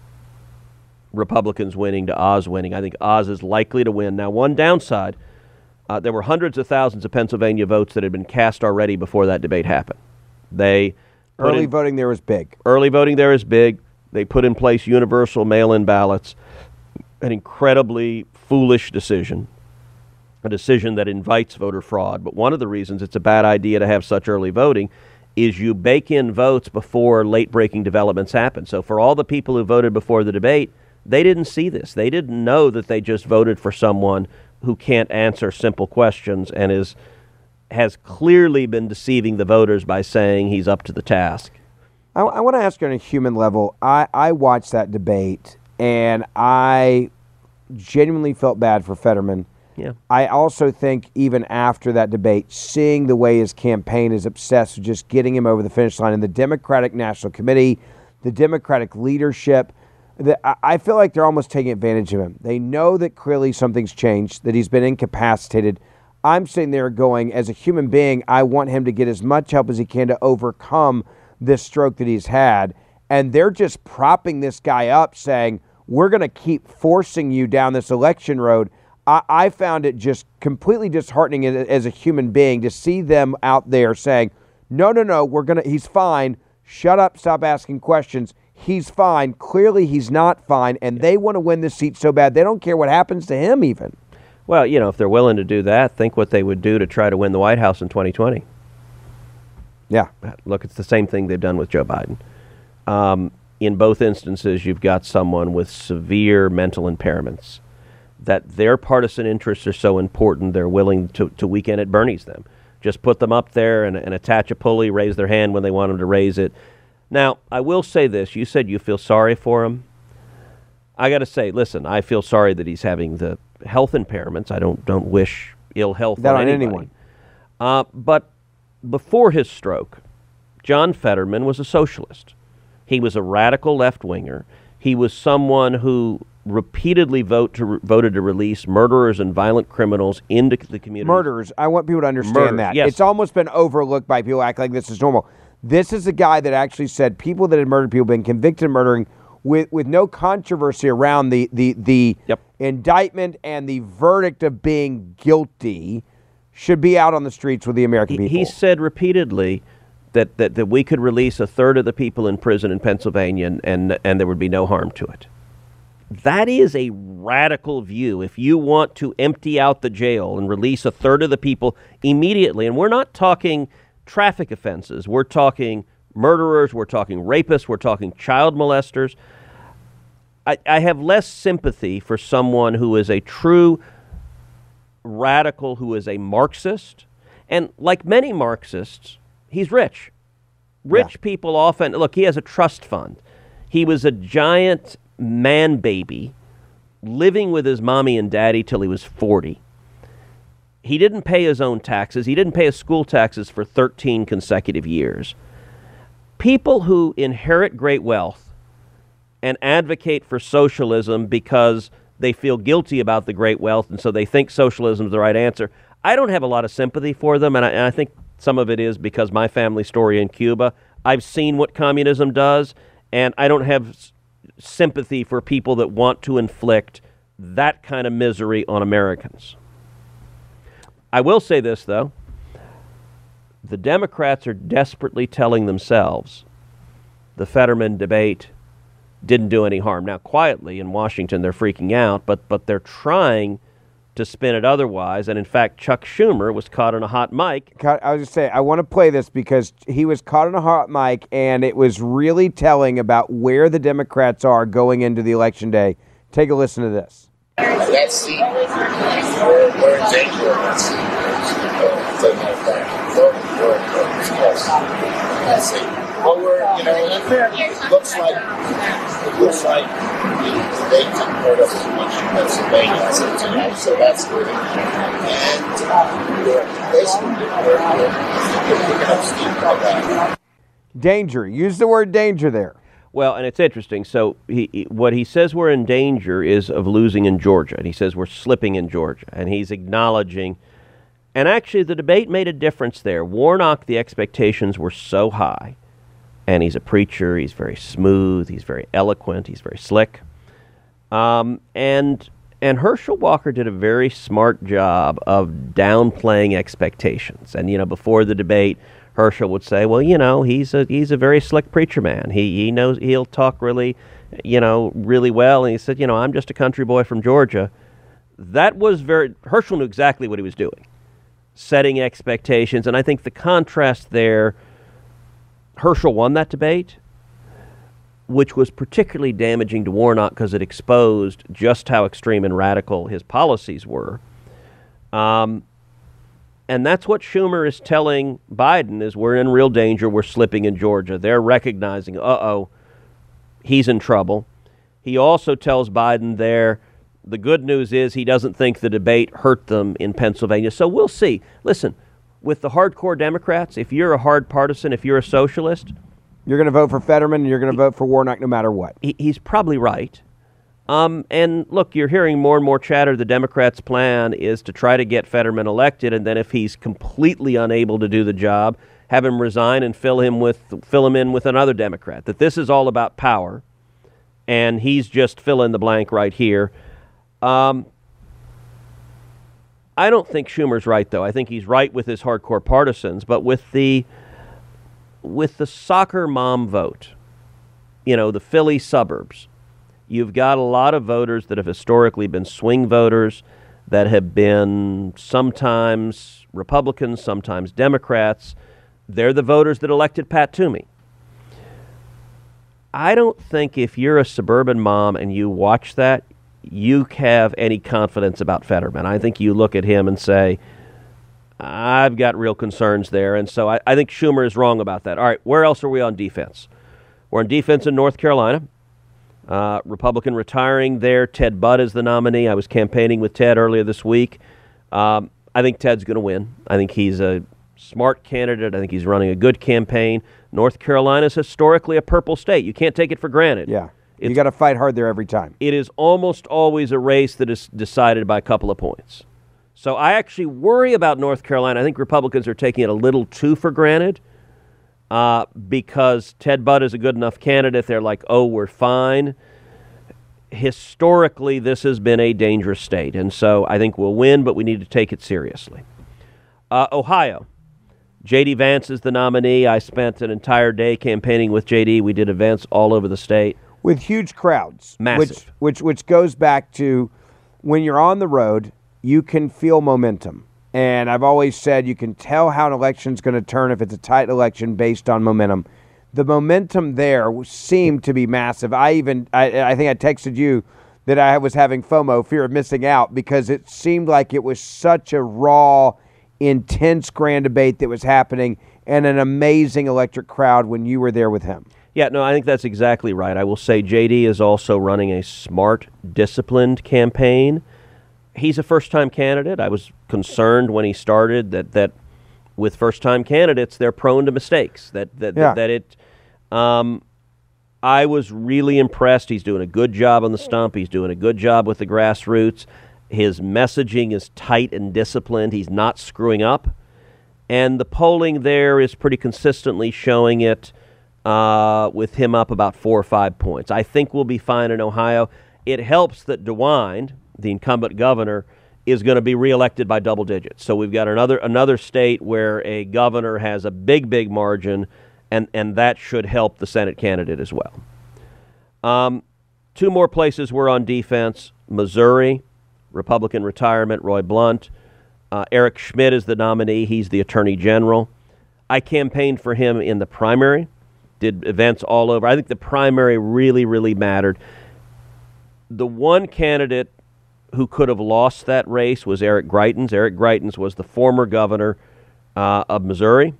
Republicans winning, to Oz winning. I think Oz is likely to win. Now, one downside, uh, there were hundreds of thousands of Pennsylvania votes that had been cast already before that debate happened. They Early in, voting there was big. Early voting there is big. They put in place universal mail-in ballots, an incredibly foolish decision. A decision that invites voter fraud. But one of the reasons it's a bad idea to have such early voting is you bake in votes before late-breaking developments happen. So for all the people who voted before the debate, they didn't see this. They didn't know that they just voted for someone who can't answer simple questions and is has clearly been deceiving the voters by saying he's up to the task. I, I want to ask you on a human level, I, I watched that debate, and I genuinely felt bad for Fetterman. Yeah. I also think even after that debate, seeing the way his campaign is obsessed with just getting him over the finish line, and the Democratic National Committee, the Democratic leadership, the, I feel like they're almost taking advantage of him. They know that clearly something's changed, that he's been incapacitated. I'm sitting there going, as a human being, I want him to get as much help as he can to overcome this stroke that he's had. And they're just propping this guy up, saying, we're going to keep forcing you down this election road. I, I found it just completely disheartening as, as a human being to see them out there saying, no, no, no, we're going to, he's fine. Shut up, stop asking questions. He's fine. Clearly he's not fine. And they want to win this seat so bad, they don't care what happens to him even. Well, you know, if they're willing to do that, think what they would do to try to win the White House in twenty twenty. Yeah. Look, it's the same thing they've done with Joe Biden. Um, in both instances, you've got someone with severe mental impairments that their partisan interests are so important they're willing to, to weekend at Bernie's them. Just put them up there and, and attach a pulley, raise their hand when they want them to raise it. Now, I will say this. You said you feel sorry for him. I got to say, listen, I feel sorry that he's having the health impairments. I don't don't wish ill health that on, on anybody. anyone. Uh, but before his stroke, John Fetterman was a socialist. He was a radical left-winger. He was someone who repeatedly vote to re- voted to release murderers and violent criminals into the community. Murderers. I want people to understand Murderers, that. yes. It's almost been overlooked by people who act like this is normal. This is a guy that actually said people that had murdered people, been convicted of murdering, with with no controversy around the the the yep. indictment and the verdict of being guilty, should be out on the streets with the American he, people. He said repeatedly that, that, that we could release a third of the people in prison in Pennsylvania and, and, and there would be no harm to it. That is a radical view. If you want to empty out the jail and release a third of the people immediately, and we're not talking traffic offenses, we're talking murderers, we're talking rapists, we're talking child molesters. I, I have less sympathy for someone who is a true radical, who is a Marxist. And like many Marxists, he's rich. Rich yeah. people often, look, he has a trust fund. He was a giant man baby living with his mommy and daddy till he was forty. He didn't pay his own taxes. He didn't pay his school taxes for thirteen consecutive years. People who inherit great wealth and advocate for socialism because they feel guilty about the great wealth and so they think socialism is the right answer, I don't have a lot of sympathy for them, and I, and I think some of it is because my family story in Cuba, I've seen what communism does, and I don't have s- sympathy for people that want to inflict that kind of misery on Americans. I will say this, though. The Democrats are desperately telling themselves the Fetterman debate didn't do any harm. Now, quietly in Washington, they're freaking out, but but they're trying to spin it otherwise. And in fact, Chuck Schumer was caught on a hot mic. I was just saying, I want to play this because he was caught on a hot mic, and it was really telling about where the Democrats are going into the election day. Take a listen to this. That seat, we're, we're in danger of that seat. Taking it back. We're, we're, we're, that seat. Well, we're, you know, it looks like, it looks like they took hurt us as much in Pennsylvania as it tonight, so that's good. And uh, we're basically, we're, we're, we're picking up steam by that. Danger. Use the word danger there. Well, and it's interesting. So he, he, what he says we're in danger is of losing in Georgia. And he says we're slipping in Georgia. And he's acknowledging, and actually the debate made a difference there. Warnock, the expectations were so high. And he's a preacher. He's very smooth. He's very eloquent. He's very slick. Um, and and Herschel Walker did a very smart job of downplaying expectations. And, you know, before the debate, Herschel would say, well, you know, he's a he's a very slick preacher man. He he knows he'll talk really, you know, really well. And he said, you know, I'm just a country boy from Georgia. That was very, Herschel knew exactly what he was doing, setting expectations. And I think the contrast there, Herschel won that debate, which was particularly damaging to Warnock because it exposed just how extreme and radical his policies were. Um, and that's what Schumer is telling Biden is we're in real danger, we're slipping in Georgia. They're recognizing, uh-oh, he's in trouble. He also tells Biden there, the good news is he doesn't think the debate hurt them in Pennsylvania. So we'll see. Listen, with the hardcore Democrats, if you're a hard partisan, if you're a socialist, you're going to vote for Fetterman and you're going to vote for Warnock no matter what. He, he's probably right. Um, and look, you're hearing more and more chatter. The Democrats' plan is to try to get Fetterman elected, and then if he's completely unable to do the job, have him resign and fill him with fill him in with another Democrat. That this is all about power, and he's just fill in the blank right here. Um, I don't think Schumer's right, though. I think he's right with his hardcore partisans, but with the with the soccer mom vote, you know, the Philly suburbs, you've got a lot of voters that have historically been swing voters, that have been sometimes Republicans, sometimes Democrats. They're the voters that elected Pat Toomey. I don't think if you're a suburban mom and you watch that, you have any confidence about Fetterman. I think you look at him and say, I've got real concerns there. And so I, I think Schumer is wrong about that. All right, where else are we on defense? We're on defense in North Carolina. Uh, Republican retiring there. Ted Budd is the nominee. I was campaigning with Ted earlier this week. Um, I think Ted's going to win. I think he's a smart candidate. I think he's running a good campaign. North Carolina is historically a purple state. You can't take it for granted. Yeah. It's, you got to fight hard there every time. It is almost always a race that is decided by a couple of points. So I actually worry about North Carolina. I think Republicans are taking it a little too for granted. uh, because Ted Budd is a good enough candidate. They're like, oh, we're fine. Historically, this has been a dangerous state, and so I think we'll win, but we need to take it seriously. Uh, Ohio. J D. Vance is the nominee. I spent an entire day campaigning with J D. We did events all over the state. With huge crowds. Massive. Which, which, which goes back to when you're on the road, you can feel momentum. And I've always said you can tell how an election's going to turn if it's a tight election based on momentum. The momentum there seemed to be massive. I even, I, I think I texted you that I was having FOMO, fear of missing out, because it seemed like it was such a raw, intense grand debate that was happening and an amazing electric crowd when you were there with him. Yeah, no, I think that's exactly right. I will say J D is also running a smart, disciplined campaign. He's a first-time candidate. I was concerned when he started that, that with first-time candidates, they're prone to mistakes. That that Yeah. that, that it. Um, I was really impressed. He's doing a good job on the stump. He's doing a good job with the grassroots. His messaging is tight and disciplined. He's not screwing up. And the polling there is pretty consistently showing it uh, with him up about four or five points. I think we'll be fine in Ohio. It helps that DeWine, the incumbent governor, is going to be reelected by double digits. So we've got another another state where a governor has a big, big margin, and, and that should help the Senate candidate as well. Um, two more places we're on defense. Missouri, Republican retirement, Roy Blunt. Uh, Eric Schmidt is the nominee. He's the attorney general. I campaigned for him in the primary, did events all over. I think the primary really, really mattered. The one candidate who could have lost that race was Eric Greitens. Eric Greitens was the former governor uh, of Missouri.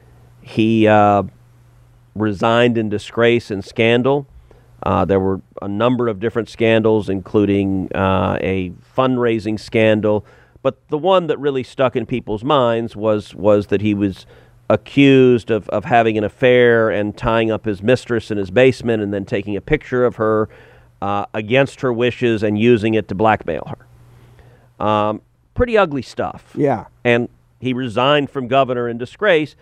He uh, resigned in disgrace and scandal. Uh, there were a number of different scandals, including uh, a fundraising scandal. But the one that really stuck in people's minds was was that he was accused of, of having an affair and tying up his mistress in his basement and then taking a picture of her uh, against her wishes and using it to blackmail her. Um, pretty ugly stuff. Yeah. And he resigned from governor in disgrace.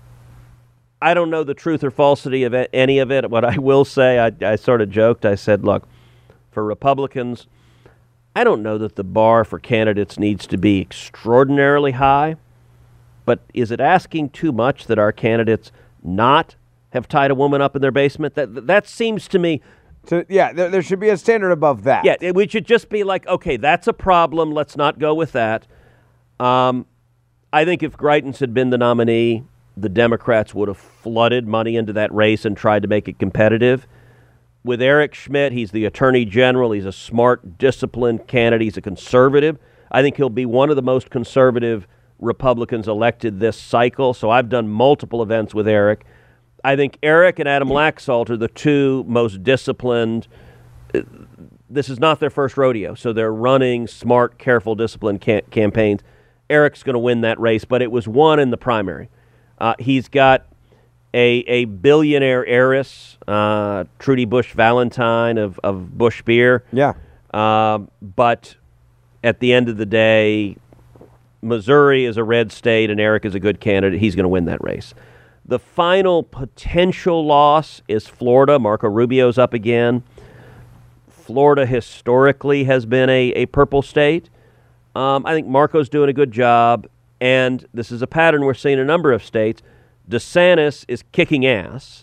I don't know the truth or falsity of any of it. What I will say, I, I sort of joked. I said, look, for Republicans, I don't know that the bar for candidates needs to be extraordinarily high, but is it asking too much that our candidates not have tied a woman up in their basement? That that seems to me... To, yeah, there, there should be a standard above that. Yeah, it, we should just be like, okay, that's a problem. Let's not go with that. Um, I think if Greitens had been the nominee, the Democrats would have flooded money into that race and tried to make it competitive. With Eric Schmidt, he's the attorney general. He's a smart, disciplined candidate. He's a conservative. I think he'll be one of the most conservative Republicans elected this cycle. So I've done multiple events with Eric. I think Eric and Adam Laxalt are the two most disciplined. This is not their first rodeo, so they're running smart, careful, disciplined ca- campaigns. Eric's going to win that race, but it was won in the primary. Uh, he's got a a billionaire heiress, uh, Trudy Bush Valentine of, of Bush Beer. Yeah. Uh, but at the end of the day, Missouri is a red state, and Eric is a good candidate. He's going to win that race. The final potential loss is Florida. Marco Rubio's up again. Florida historically has been a, a purple state. Um, I think Marco's doing a good job, and this is a pattern we're seeing in a number of states. DeSantis is kicking ass,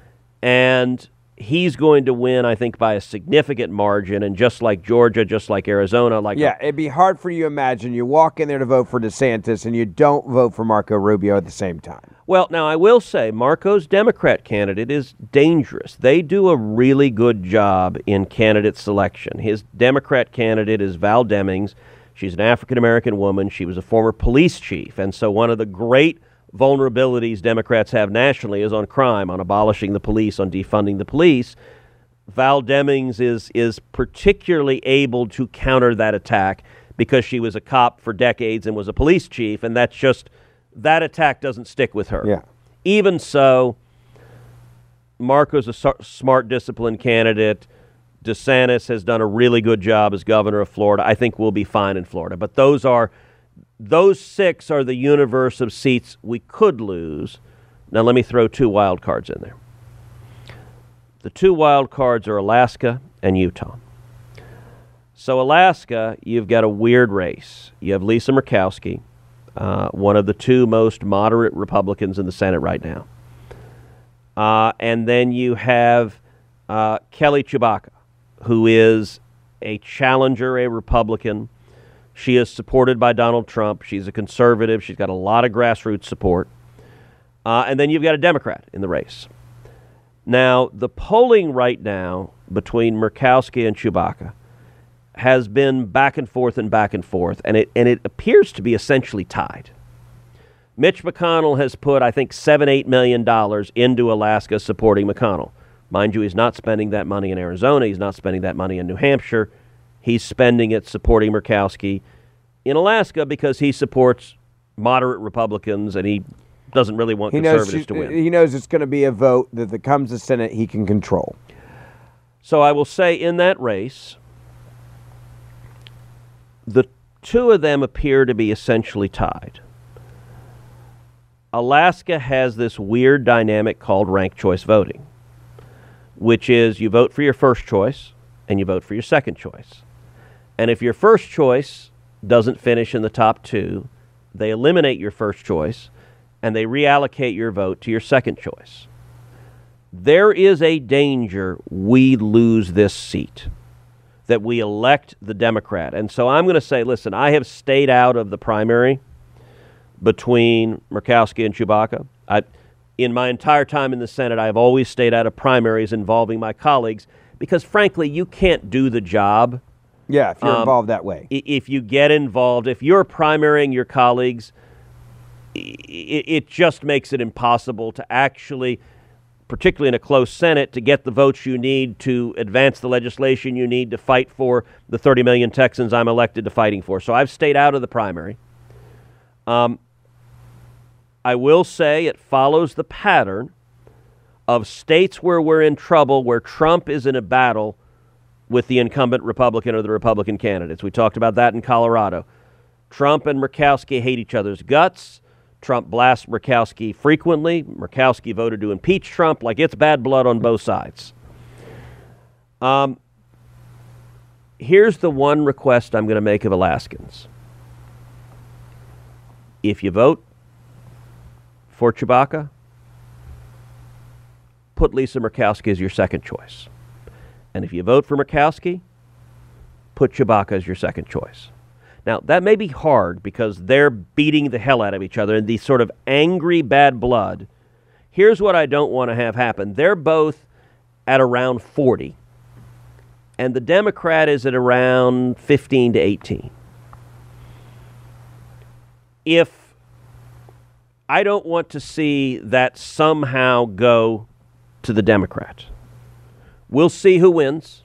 and he's going to win, I think, by a significant margin. And just like Georgia, just like Arizona, like yeah, it'd be hard for you to imagine you walk in there to vote for DeSantis and you don't vote for Marco Rubio at the same time. Well, now I will say Marco's Democrat candidate is dangerous. They do a really good job in candidate selection. His Democrat candidate is Val Demings. She's an African-American woman. She was a former police chief. And so one of the great vulnerabilities Democrats have nationally is on crime, on abolishing the police, on defunding the police. Val Demings is is particularly able to counter that attack because she was a cop for decades and was a police chief, and that's just, that attack doesn't stick with her. Yeah. Even so, Marco's a su- smart, disciplined candidate. DeSantis has done a really good job as governor of Florida. I think we'll be fine in Florida. But those are... Those six are the universe of seats we could lose. Now let me throw two wild cards in there. The two wild cards are Alaska and Utah. So Alaska, you've got a weird race. You have Lisa Murkowski, uh, one of the two most moderate Republicans in the Senate right now. Uh, and then you have uh, Kelly Tshibaka, who is a challenger, a Republican. She is supported by Donald Trump. She's a conservative. She's got a lot of grassroots support. Uh, and then you've got a Democrat in the race. Now, the polling right now between Murkowski and Tshibaka has been back and forth and back and forth, and it and it appears to be essentially tied. Mitch McConnell has put, I think, seven, eight million dollars into Alaska supporting McConnell. Mind you, he's not spending that money in Arizona. He's not spending that money in New Hampshire. He's spending it supporting Murkowski in Alaska because he supports moderate Republicans and he doesn't really want he conservatives knows, to win. He knows it's going to be a vote that if it comes to Senate, he can control. So I will say in that race, the two of them appear to be essentially tied. Alaska has this weird dynamic called ranked choice voting, which is you vote for your first choice and you vote for your second choice. And if your first choice doesn't finish in the top two, they eliminate your first choice and they reallocate your vote to your second choice. There is a danger we lose this seat, that we elect the Democrat. And so I'm going to say, listen, I have stayed out of the primary between Murkowski and Tshibaka. I, in my entire time in the Senate, I've always stayed out of primaries involving my colleagues because, frankly, you can't do the job. Yeah, if you're um, involved that way. If you get involved, if you're primarying your colleagues, it, it just makes it impossible to actually, particularly in a close Senate, to get the votes you need to advance the legislation you need to fight for the thirty million Texans I'm elected to fighting for. So I've stayed out of the primary. Um, I will say it follows the pattern of states where we're in trouble, where Trump is in a battle with the incumbent Republican or the Republican candidates. We talked about that in Colorado. Trump and Murkowski hate each other's guts. Trump blasts Murkowski frequently. Murkowski voted to impeach Trump. Like, it's bad blood on both sides. Um, here's the one request I'm going to make of Alaskans. If you vote for Tshibaka, put Lisa Murkowski as your second choice. And if you vote for Murkowski, put Tshibaka as your second choice. Now, that may be hard because they're beating the hell out of each other in these sort of angry bad blood. Here's what I don't want to have happen. They're both at around forty, and the Democrat is at around fifteen to eighteen. If I don't want to see that somehow go to the Democrat. We'll see who wins,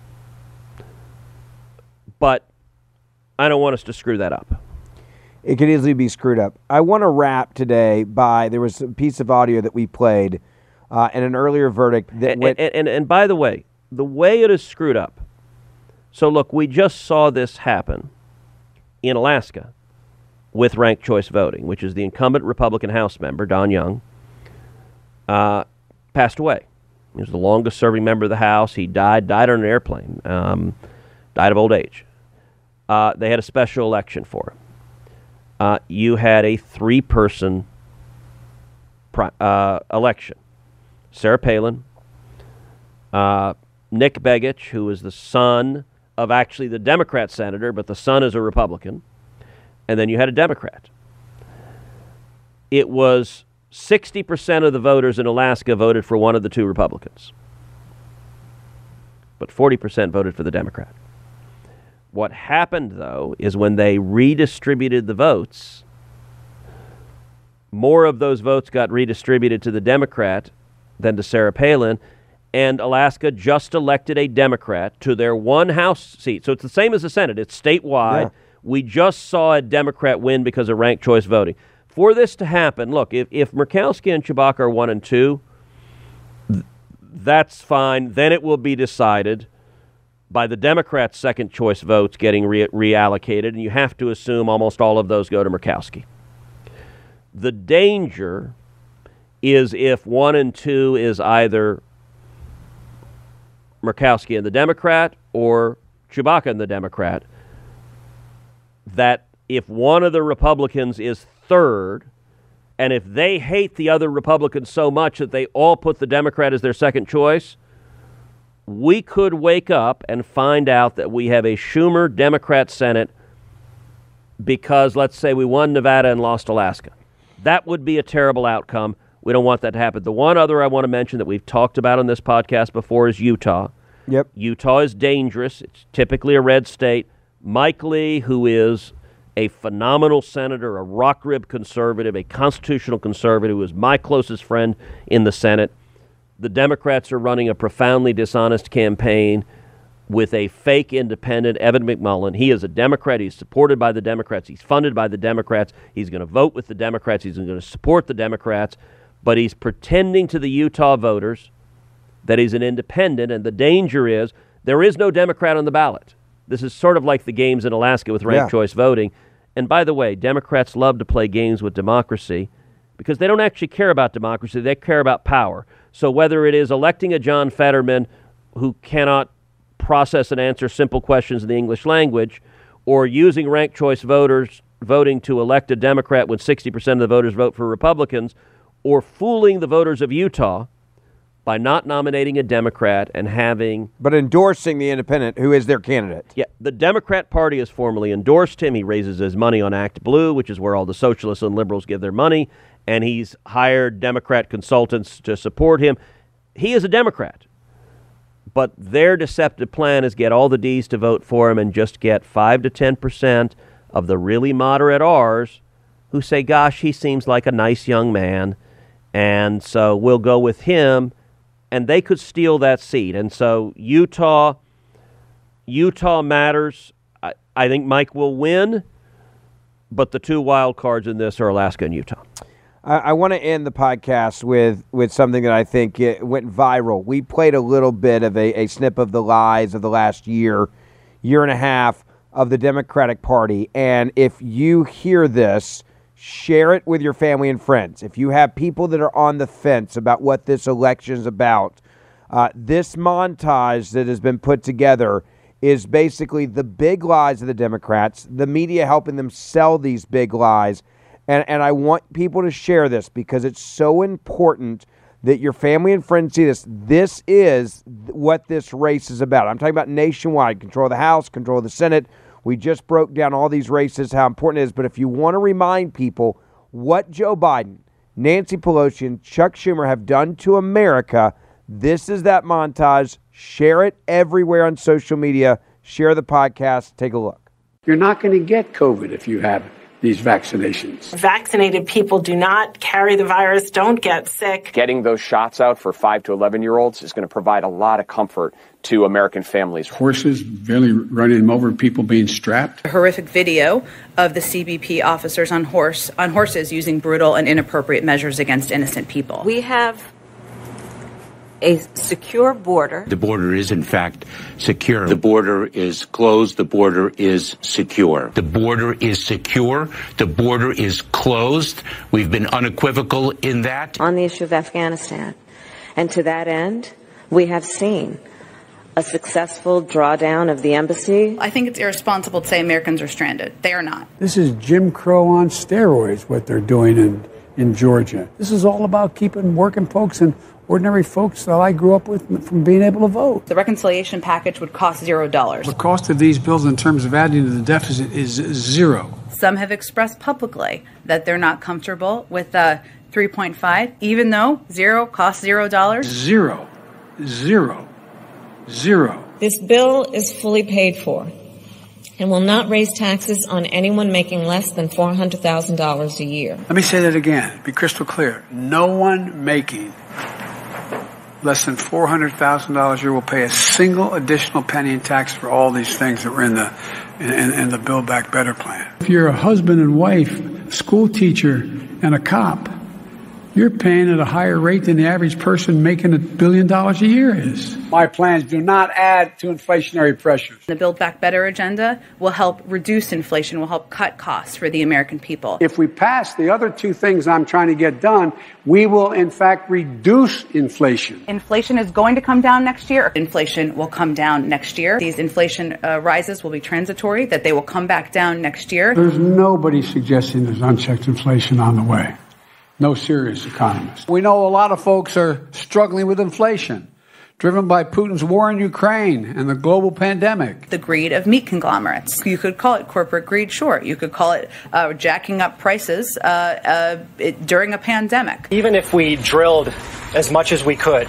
but I don't want us to screw that up. It could easily be screwed up. I want to wrap today by, there was a piece of audio that we played uh, and an earlier verdict that and, went... And, and, and by the way, the way it is screwed up, so look, we just saw this happen in Alaska with ranked choice voting, which is the incumbent Republican House member, Don Young, uh, passed away. He was the longest-serving member of the House. He died, died on an airplane, um, died of old age. Uh, they had a special election for him. Uh, you had a three-person pri- uh, election. Sarah Palin, uh, Nick Begich, who is the son of actually the Democrat senator, but the son is a Republican, and then you had a Democrat. It was sixty percent of the voters in Alaska voted for one of the two Republicans, but forty percent voted for the Democrat. What happened, though, is when they redistributed the votes, more of those votes got redistributed to the Democrat than to Sarah Palin, and Alaska just elected a Democrat to their one House seat. So it's the same as the Senate. It's statewide. Yeah. We just saw a Democrat win because of ranked choice voting. For this to happen, look, if, if Murkowski and Tshibaka are one and two, th- that's fine. Then it will be decided by the Democrats' second choice votes getting re- reallocated, and you have to assume almost all of those go to Murkowski. The danger is if one and two is either Murkowski and the Democrat or Chewbacca and the Democrat, that if one of the Republicans is third, and if they hate the other Republicans so much that they all put the Democrat as their second choice, we could wake up and find out that we have a Schumer Democrat Senate because, let's say, we won Nevada and lost Alaska. That would be a terrible outcome. We don't want that to happen. The one other I want to mention that we've talked about on this podcast before is Utah. Yep. Utah is dangerous. It's typically a red state. Mike Lee, who is a phenomenal senator, a rock rib conservative, a constitutional conservative, who is my closest friend in the Senate. The Democrats are running a profoundly dishonest campaign with a fake independent, Evan McMullin. He is a Democrat. He's supported by the Democrats. He's funded by the Democrats. He's going to vote with the Democrats. He's going to support the Democrats. But he's pretending to the Utah voters that he's an independent, and the danger is there is no Democrat on the ballot. This is sort of like the games in Alaska with ranked Yeah. choice voting. And by the way, Democrats love to play games with democracy because they don't actually care about democracy. They care about power. So whether it is electing a John Fetterman who cannot process and answer simple questions in the English language, or using ranked choice voters voting to elect a Democrat when sixty percent of the voters vote for Republicans, or fooling the voters of Utah by not nominating a Democrat and having... But endorsing the independent, who is their candidate. Yeah, the Democrat Party has formally endorsed him. He raises his money on Act Blue, which is where all the socialists and liberals give their money, and he's hired Democrat consultants to support him. He is a Democrat. But their deceptive plan is get all the D's to vote for him and just get five to ten percent of the really moderate R's who say, gosh, he seems like a nice young man, and so we'll go with him, and they could steal that seat. And so Utah, Utah matters. I, I think Mike will win, but the two wild cards in this are Alaska and Utah. I, I want to end the podcast with, with something that I think it went viral. We played a little bit of a, a snip of the lies of the last year, year and a half of the Democratic Party. And if you hear this, share it with your family and friends. If you have people that are on the fence about what this election is about, uh, this montage that has been put together is basically the big lies of the Democrats, the media helping them sell these big lies. And, and I want people to share this because it's so important that your family and friends see this. This is what this race is about. I'm talking about nationwide, control of the House, control of the Senate. We just broke down all these races, how important it is. But if you want to remind people what Joe Biden, Nancy Pelosi, and Chuck Schumer have done to America, this is that montage. Share it everywhere on social media. Share the podcast. Take a look. You're not going to get COVID if you have these vaccinations. Vaccinated people do not carry the virus, don't get sick. Getting those shots out for five to eleven-year-olds is going to provide a lot of comfort to American families. Horses barely running them over, people being strapped. A horrific video of the C B P officers on horse on horses using brutal and inappropriate measures against innocent people. We have a secure border. The border is, in fact, secure. The border is closed. The border is secure. The border is secure. The border is closed. We've been unequivocal in that. On the issue of Afghanistan. And to that end, we have seen a successful drawdown of the embassy. I think it's irresponsible to say Americans are stranded. They are not. This is Jim Crow on steroids, what they're doing in, in Georgia. This is all about keeping working folks and ordinary folks that I grew up with from being able to vote. The reconciliation package would cost zero dollars. The cost of these bills in terms of adding to the deficit is zero. Some have expressed publicly that they're not comfortable with the three point five, even though zero costs zero dollars. Zero. Zero. Zero. This bill is fully paid for and will not raise taxes on anyone making less than four hundred thousand dollars a year. Let me say that again, be crystal clear. No one making less than four hundred thousand dollars a year will pay a single additional penny in tax for all these things that were in the in, in the Build Back Better plan. If you're a husband and wife, a school teacher, and a cop, you're paying at a higher rate than the average person making a billion dollars a year is. My plans do not add to inflationary pressures. The Build Back Better agenda will help reduce inflation, will help cut costs for the American people. If we pass the other two things I'm trying to get done, we will in fact reduce inflation. Inflation is going to come down next year. Inflation will come down next year. These inflation uh, rises will be transitory, that they will come back down next year. There's nobody suggesting there's unchecked inflation on the way. No serious economist. We know a lot of folks are struggling with inflation, driven by Putin's war in Ukraine and the global pandemic. The greed of meat conglomerates. You could call it corporate greed, sure. You could call it uh, jacking up prices uh, uh, it, during a pandemic. Even if we drilled as much as we could,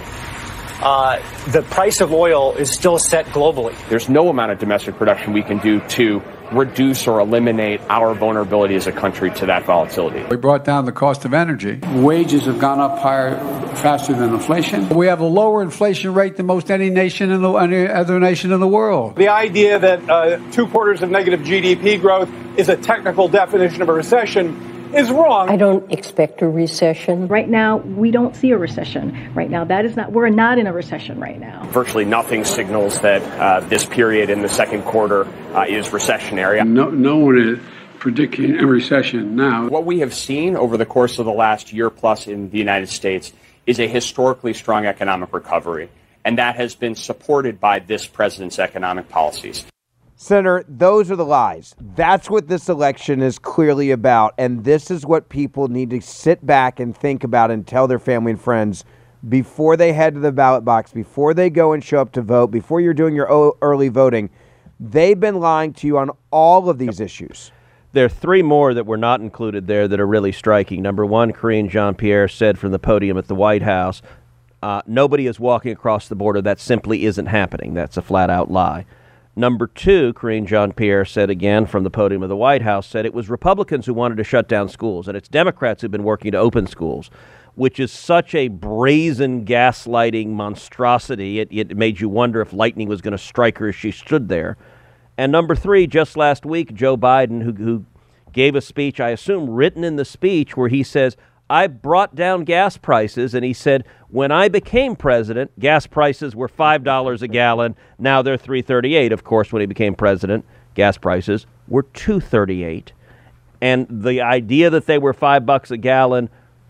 uh, the price of oil is still set globally. There's no amount of domestic production we can do to reduce or eliminate our vulnerability as a country to that volatility. We brought down the cost of energy. Wages have gone up higher, faster than inflation. We have a lower inflation rate than most any nation in the any other nation in the world. The idea that uh, two quarters of negative G D P growth is a technical definition of a recession is wrong. I don't expect a recession. Right now, we don't see a recession. Right now, that is not, we're not in a recession right now. Virtually nothing signals that uh, this period in the second quarter uh, is recessionary. No, no one is predicting a recession now. What we have seen over the course of the last year plus in the United States is a historically strong economic recovery, and that has been supported by this president's economic policies. Senator, those are the lies. That's what this election is clearly about, and this is what people need to sit back and think about and tell their family and friends before they head to the ballot box, before they go and show up to vote, before you're doing your early voting. They've been lying to you on all of these issues. There are three more that were not included there that are really striking. Number one, Karine Jean-Pierre said from the podium at the White House, uh, nobody is walking across the border. That simply isn't happening. That's a flat-out lie. Number two, Karine Jean-Pierre said again from the podium of the White House, said it was Republicans who wanted to shut down schools, and it's Democrats who've been working to open schools, which is such a brazen gaslighting monstrosity. It, it made you wonder if lightning was going to strike her as she stood there. And number three, just last week, Joe Biden, who, who gave a speech, I assume written in the speech, where he says, I brought down gas prices, and he said, when I became president, gas prices were five dollars a gallon. Now they're three thirty-eight. Of course, when he became president, gas prices were two thirty-eight. And the idea that they were five bucks a gallon,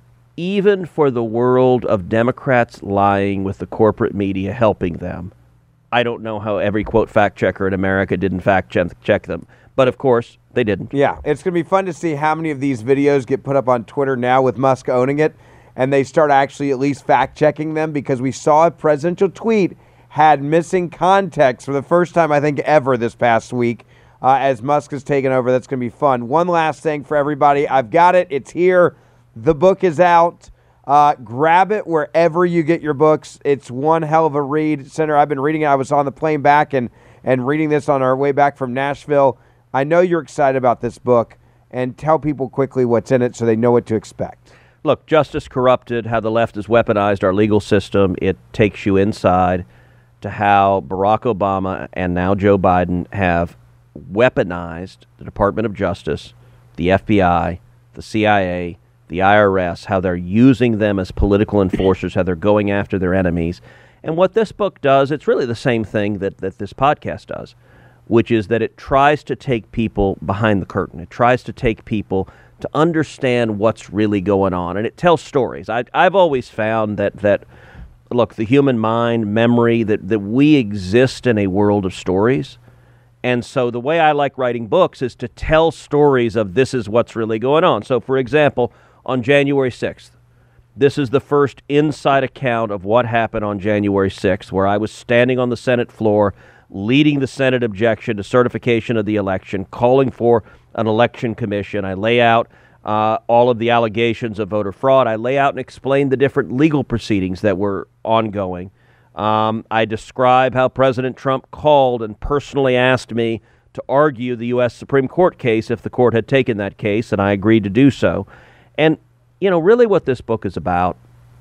even for the world of Democrats lying with the corporate media helping them, I don't know how every, quote, fact checker in America didn't fact check them. But, of course, they didn't. Yeah, it's going to be fun to see how many of these videos get put up on Twitter now with Musk owning it, and they start actually at least fact-checking them, because we saw a presidential tweet had missing context for the first time, I think, ever this past week, uh, as Musk has taken over. That's going to be fun. One last thing for everybody. I've got it. It's here. The book is out. Uh, grab it wherever you get your books. It's one hell of a read. Senator, I've been reading it. I was on the plane back and, and reading this on our way back from Nashville. I know you're excited about this book, and tell people quickly what's in it so they know what to expect. Look, Justice Corrupted, how the left has weaponized our legal system. It takes you inside to how Barack Obama and now Joe Biden have weaponized the Department of Justice, the F B I, the C I A, the I R S, how they're using them as political enforcers, how they're going after their enemies. And what this book does, it's really the same thing that, that this podcast does, which is that it tries to take people behind the curtain. It tries to take people to understand what's really going on. And it tells stories. I, I've always found that, that, look, the human mind, memory, that, that we exist in a world of stories. And so the way I like writing books is to tell stories of this is what's really going on. So, for example, on January sixth, this is the first inside account of what happened on January sixth, where I was standing on the Senate floor leading the Senate objection to certification of the election, calling for an election commission. I lay out uh, all of the allegations of voter fraud. I lay out and explain the different legal proceedings that were ongoing. Um, I describe how President Trump called and personally asked me to argue the U S Supreme Court case if the court had taken that case, and I agreed to do so. And, you know, really what this book is about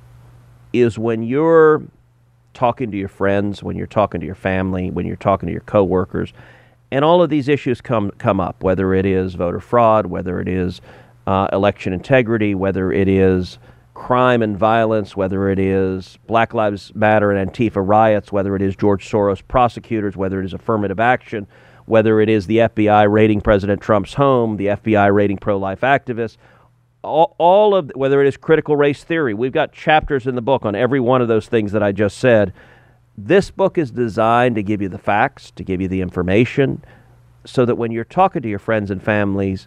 is when you're talking to your friends, when you're talking to your family, when you're talking to your coworkers, and all of these issues come come up, whether it is voter fraud, whether it is uh, election integrity, whether it is crime and violence, whether it is Black Lives Matter and Antifa riots, whether it is George Soros prosecutors, whether it is affirmative action, whether it is the F B I raiding President Trump's home, the F B I raiding pro-life activists, all, all of, whether it is critical race theory. We've got chapters in the book on every one of those things that I just said. This book is designed to give you the facts, to give you the information, so that when you're talking to your friends and families,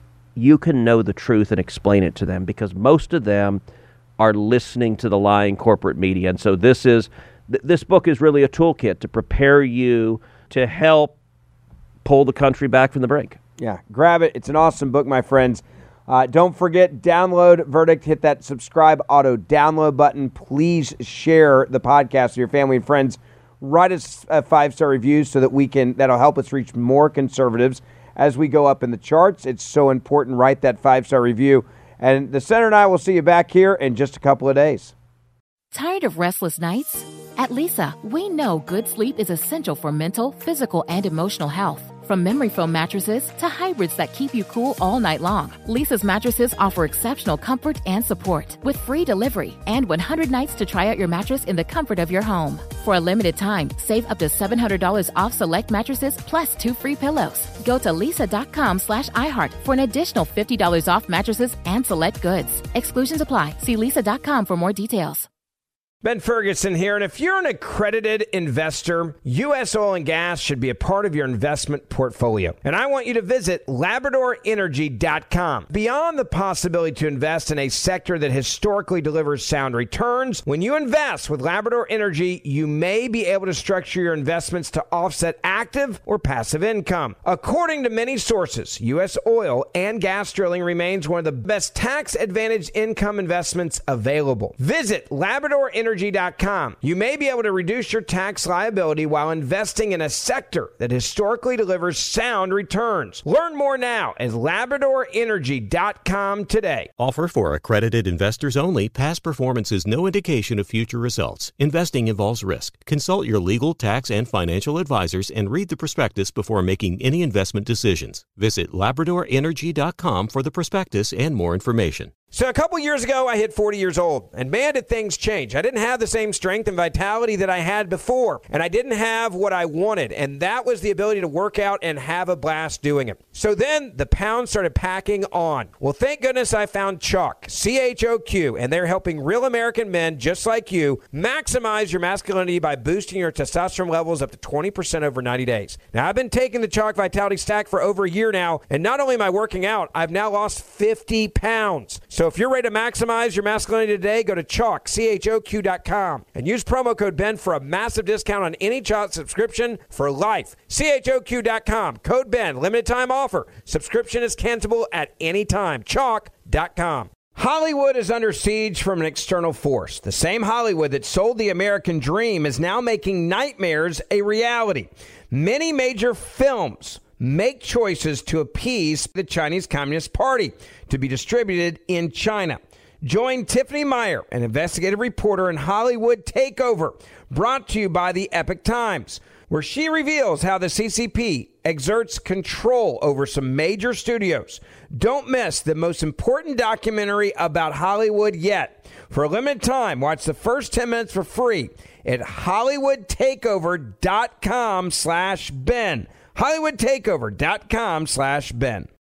you can know the truth and explain it to them, because most of them are listening to the lying corporate media. And so this is th- this book is really a toolkit to prepare you to help pull the country back from the brink. Yeah, grab it. It's an awesome book, my friends. Uh, don't forget, download Verdict. Hit that subscribe auto download button. Please share the podcast with your family and friends. Write us a five-star review so that we can, that'll help us reach more conservatives as we go up in the charts. It's so important. Write that five-star review. And the Senator and I will see you back here in just a couple of days. Tired of restless nights? At Leesa, we know good sleep is essential for mental, physical, and emotional health. From memory foam mattresses to hybrids that keep you cool all night long, Leesa's mattresses offer exceptional comfort and support with free delivery and one hundred nights to try out your mattress in the comfort of your home. For a limited time, save up to seven hundred dollars off select mattresses plus two free pillows. Go to leesa.com slash iHeart for an additional fifty dollars off mattresses and select goods. Exclusions apply. See leesa dot com for more details. Ben Ferguson here, and if you're an accredited investor, U S Oil and Gas should be a part of your investment portfolio. And I want you to visit Labrador Energy dot com. Beyond the possibility to invest in a sector that historically delivers sound returns, when you invest with Labrador Energy, you may be able to structure your investments to offset active or passive income. According to many sources, U S oil and gas drilling remains one of the best tax-advantaged income investments available. Visit Labrador Energy dot com. You may be able to reduce your tax liability while investing in a sector that historically delivers sound returns. Learn more now at Labrador Energy dot com today. Offer for accredited investors only. Past performance is no indication of future results. Investing involves risk. Consult your legal, tax, and financial advisors and read the prospectus before making any investment decisions. Visit Labrador Energy dot com for the prospectus and more information. So a couple years ago, I hit forty years old, and man, did things change. I didn't have the same strength and vitality that I had before, and I didn't have what I wanted, and that was the ability to work out and have a blast doing it. So then the pounds started packing on. Well, thank goodness I found Chalk, C H O Q, and they're helping real American men just like you maximize your masculinity by boosting your testosterone levels up to twenty percent over ninety days. Now, I've been taking the Chalk Vitality Stack for over a year now, and not only am I working out, I've now lost fifty pounds. So if you're ready to maximize your masculinity today, go to chalk, C H O Q dot com and use promo code Ben for a massive discount on any Chalk subscription for life. C H O Q dot com, code Ben, limited time offer. Subscription is cancelable at any time. chalk dot com. Hollywood is under siege from an external force. The same Hollywood that sold the American dream is now making nightmares a reality. Many major films make choices to appease the Chinese Communist Party to be distributed in China. Join Tiffany Meyer, an investigative reporter in Hollywood Takeover, brought to you by the Epoch Times, where she reveals how the C C P exerts control over some major studios. Don't miss the most important documentary about Hollywood yet. For a limited time, watch the first ten minutes for free at Hollywood Takeover dot com slash Ben. Hollywood Takeover dot com slash Ben.